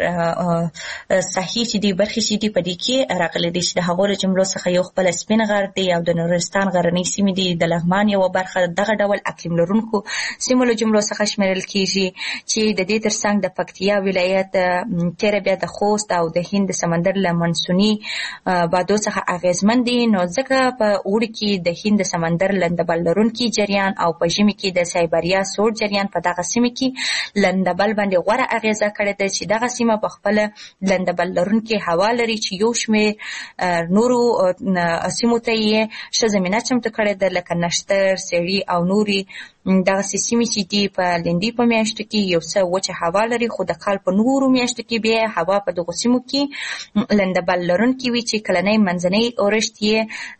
ساحې چې دي برخې چې دي په دې کې راغلي دي، چې د هغو له جملو څخه یو خپله سپین غر دی او د نورستان غرنۍ سیمې دي، د لغمان یوه برخه دغه ډول اقلیم لرونکو سیمو له جملو څخه شمېرل کېږي، چې د دې ترڅنګ د پکتیا ولایت تیره بیا د خوست او د هند سمندر له مانسوني بادو څخه اغیزمن دي. نو ځکه په اوړي کې د هند سمندر لندبل لرونکي جریان او په ژمي کې د سایبریا سوړ جریان په دغه سیمه کې لندبل باندې غوره اغیزه کړې ده، چې دغه سیمه په خپله لندبل لرونکي هوا لري، چې یو شمېر نورو سیمو ته یې ښه زمینه چمتو کړې ده، لکه نښتر، سیړي او نورې دغه سیمې چې دي په لندي په میاشتو کې یو څه وچه هوا لري، خو د کال په نورو میاشتو کې بیا هوا په دغو سیمو کې لندبل لرونکي وي، چې کلنی منځنی اورښت یې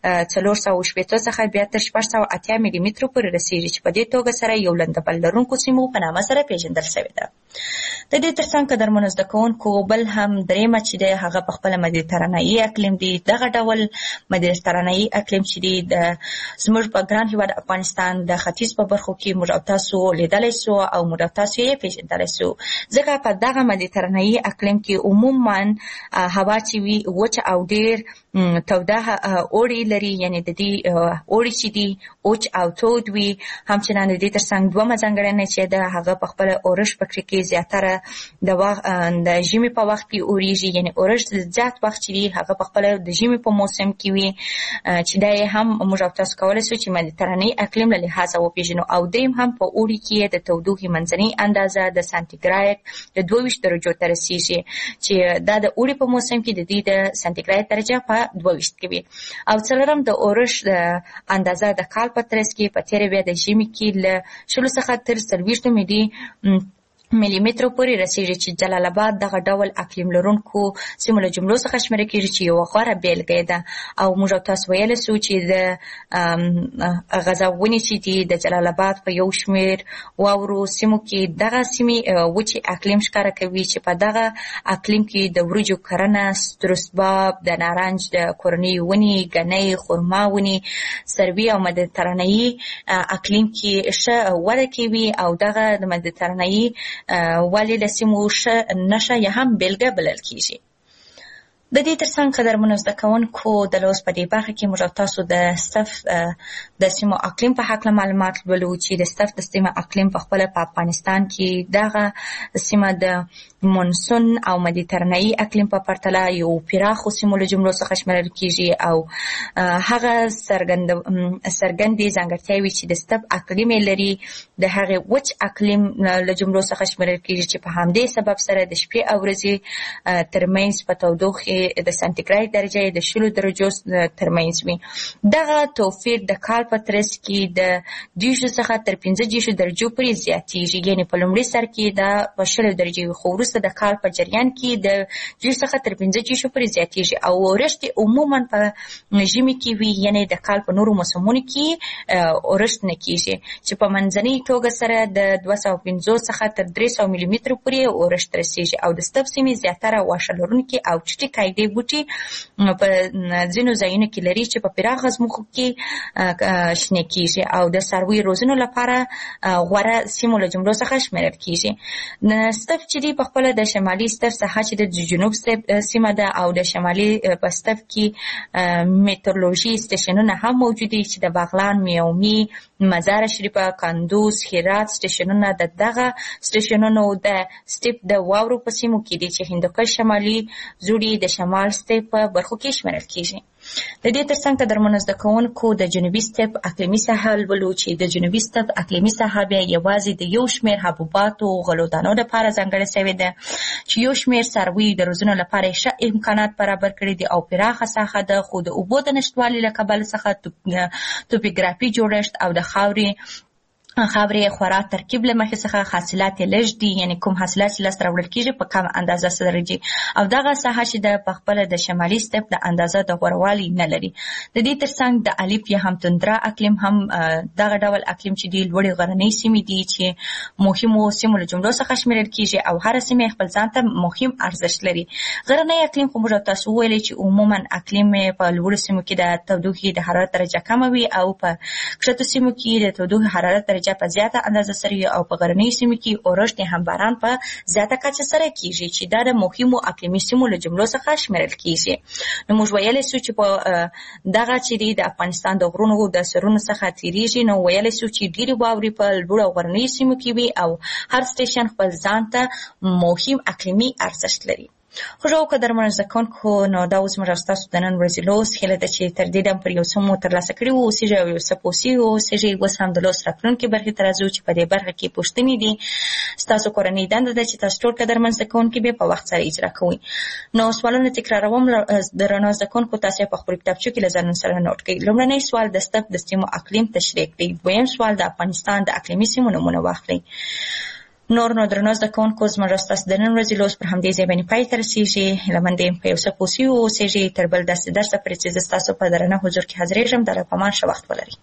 460 څخه بیا تر 680 ملي مترو پورې رسېږي، چې په دې توګه سره یو لندبل لرونکو سیمو په نامه سره پیژندل شوې ده. د دې ترڅنګ قدرمنو زده کوونکو بل هم دریمه چې دی هغه په خپله مدیترانهیي اقلیم دی. دغه ډول مدیترانهیي اقلیم چې دی د زموږ په ګران هېواد افغانستان د ختیځ په برخو کې موږ تاسو لیدلی سو او موږ تاسو یې پیژندلی سو، ځکه په دغه مدیترانهیي اقلیم کې عموما هوا چې وي وچه او ډېر توده اوړي لري، یعنې د دې اوړي چې دي وچ او تود وي. همچنان د دې ترڅنګ دومره ځانګړنه چې ده هغه په خپله اورښت پکې کې زیاتره د ژمي په وخت کې اورېږي، یعنې اورښت زیات وخت چې دي هغه په خپله د ژمي په موسم کې وي، چې دا یې هم موږ تاسو کولی سو چې مدیترانهیي اقلیم له لحاظه وپېژنو. او دریم هم په اوړي کې د تودوخې منځنۍ اندازه د سانتیګراد د 22 درجو ته رسېږي، چې دا د اوړي په موسم کې د دې د سانتیګراد درجه په 22 کې وي. او څلورم د اورښت اندازه د کال په ترڅ کې په تېره بیا د ژمي کې له 20 څخه تر 40 ملي مترو پورې رسېږي، چې جلال آباد دغه ډول اقلیم لرونکو سیمو له جملو څخه شمېره کېږي، چې یوه غوره بېلګه ده. او موږ تاسو ویلی سو چې د غزاونې چې دي د جلال آباد په یو شمېر واورو سیمو کې دغه سیمې وچې اقلیم ښکاره کوي، چې په دغه اقلیم کې د وریجو کرنه، ستروسباب، د نارنج د کورنۍ ونې، ګنۍ، خرما ونې، سروي او مدیترانهیي اقلیم کې ښه وده کوي، او دغه د مدیترانهیي ولې له سیمو ښه نښه یا هم بېلګه بلل کېږي. د دې ترڅنګ قدرمنو زده کوونکو د لوست په دې برخه کې موږ تاسو د صف د سیمو اقلیم په هکله معلومات لولو، چې د صف د سیمه اقلیم په خپله په افغانستان کې دغه سیمه د مونسون او مدیترانهیي اقلیم په پرتله یو پراخو سیمو له جملو څخه شمېرل کېږي، او هغه څرګندې ځانګړتیاوې چې د صف اقلیم یې لري د هغې وچ اقلیم له جملو څخه شمېرل کېږي، چې په همدې سبب سره د شپې او ورځې ترمنځ په تودوخې د سانتیګراد درجه د 20 درجو ترمنځ وي. دغه توپیر د کال په ترڅ کې د 10 څخه تر 15 درجو پورې زیاتېږي، یعنې په لومړي سر کې دا په 20 درجې وي، خو وروسته د کال په جریان کې د 10 څخه تر 15 پورې زیاتېږي. او اورښت عموما په ژمي کې وي، یعنې د کال په نورو موسمونو کې اورښت نه کېږي، چې په منځنۍ توګه سره د 250 څخه تر 300 ملي مترو پورې اورښت رسېږي. او د صف سیمې زیاتره واښه لرونکي او چټي دې بوټي په ځینو ځایونو کې لري چې په پراخه ځمکو کې شنه کیږي او د څارویو روزنې لپاره غوره سیمو له جملو څخه شمیرل کیږي. ستف چې دی په خپل د شمالي ستف څخه چې د جنوب سیمه ده او د شمالي په ستف کې میټرولوژي سټیشنونه هم موجود دي چې د بغلان، میومي، مزار شریفه، کندوز، هرات سټیشنونه د دغه سټیشنونو د سټیپ د واورو په سیمو کې دي چې هندوکش شمالي زوړي د شمال سټیپ په برخو کې شمیرل کیږي. د دې ترڅنګ قدرمنو زده کوونکو د جنوبي سټیپ اقلیمي ساحه ولولو چې د جنوبي سټیپ اقلیمي ساحه بیا یوازې د یو شمېر حبوباتو غلو دانو لپاره ځانګړې شوې ده چې یو شمېر څارویو د روزنې لپاره ښه امکانات برابر کړي دي او پراخه ساحه ده، خو د اوبو د نشتوالي له کبله څخه توپوګرافي جوړښت او د خاورې خورا ترکیب له مخې څخه حاصلات لږ دي، یعنی کوم حاصلات چې لاسته راوړل کیږي په کم اندازه سره دي او دغه ساحه چې د پخپله د شمالي سټیپ د اندازه د غوروالي نه لري. د دې ترڅنګ د الف یا هم توندرا اقلیم هم دغه ډول اقلیم چې دی لوړې غرنۍ سیمې دي چې مهمو سیمو له جملو څخه شمیرل کیږي او هر سیمه خپل ځان ته مهم ارزښت لري. غرنۍ اقلیم خو موږ تاسو ویلي چې عموما اقلیم په لوړو سیمو کې د تودوخې د حرارت درجه کمه وي او په کښتو سیمو کې د تودوخې حرارت درجه په زیاته اندازه سره او په غرنۍ سیمو کې اورښت هم باران په زیاته کچه سره کیږي چې دا د مهمو اقلیمي سیمو له جملو څخه شمیرل کیږي. نو موږ ویلای شو چې په دغه چې د افغانستان د غرونو د سرونو څخه تیریږي، نو ویلای شو چې ډېری واورې په لوړو غرنۍ سیمو کې وي او هر سټیشن خپل ځان ته مهم اقلیمي ارزښت لري. خوږو قدرمنو زده کوونکو، نو دا اوس موږ ستاسو د نن ورځې لوست هیله ده چې تر دې دم پر یو څه مو ترلاسه کړي واوسېږئ او یو څه پوه واوسېږئ. اوس هم د لوست راتلونکې برخې ته راځو چې په دې برخه کې پوښتنې دي. ستاسو کورنۍ دنده ده چې تاسو ټول قدرمن زده کوونکي به په وخت سره اجرا کوئ. نو سوالونه تکراروم، درنو زده کوونکو تاسو په خپل کتابچو کې له ځان سره نوٹ کړئ. لومړنی سوال د سټف د سیمو اقلیم تشریح کړئ. دویم سوال د افغانستان د اقلیمي سیمو نومونه واخلئ. نو درنو زده کوونکو، زموږ ستاسو د نن ورځې لوست پر همدې ځای باندې پای ته رسېږي. هیله مند یم په یو څه پوه واوسېږئ. تر بل داسې درسه پورې چې زه ستاسو په درنه حضور کې حاضرېږم، د الله په امان ښه وخت ولرئ.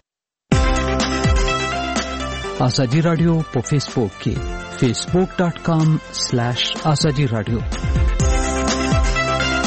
ازادي رادیو په فیسبوک کې facebook.com/azadi radio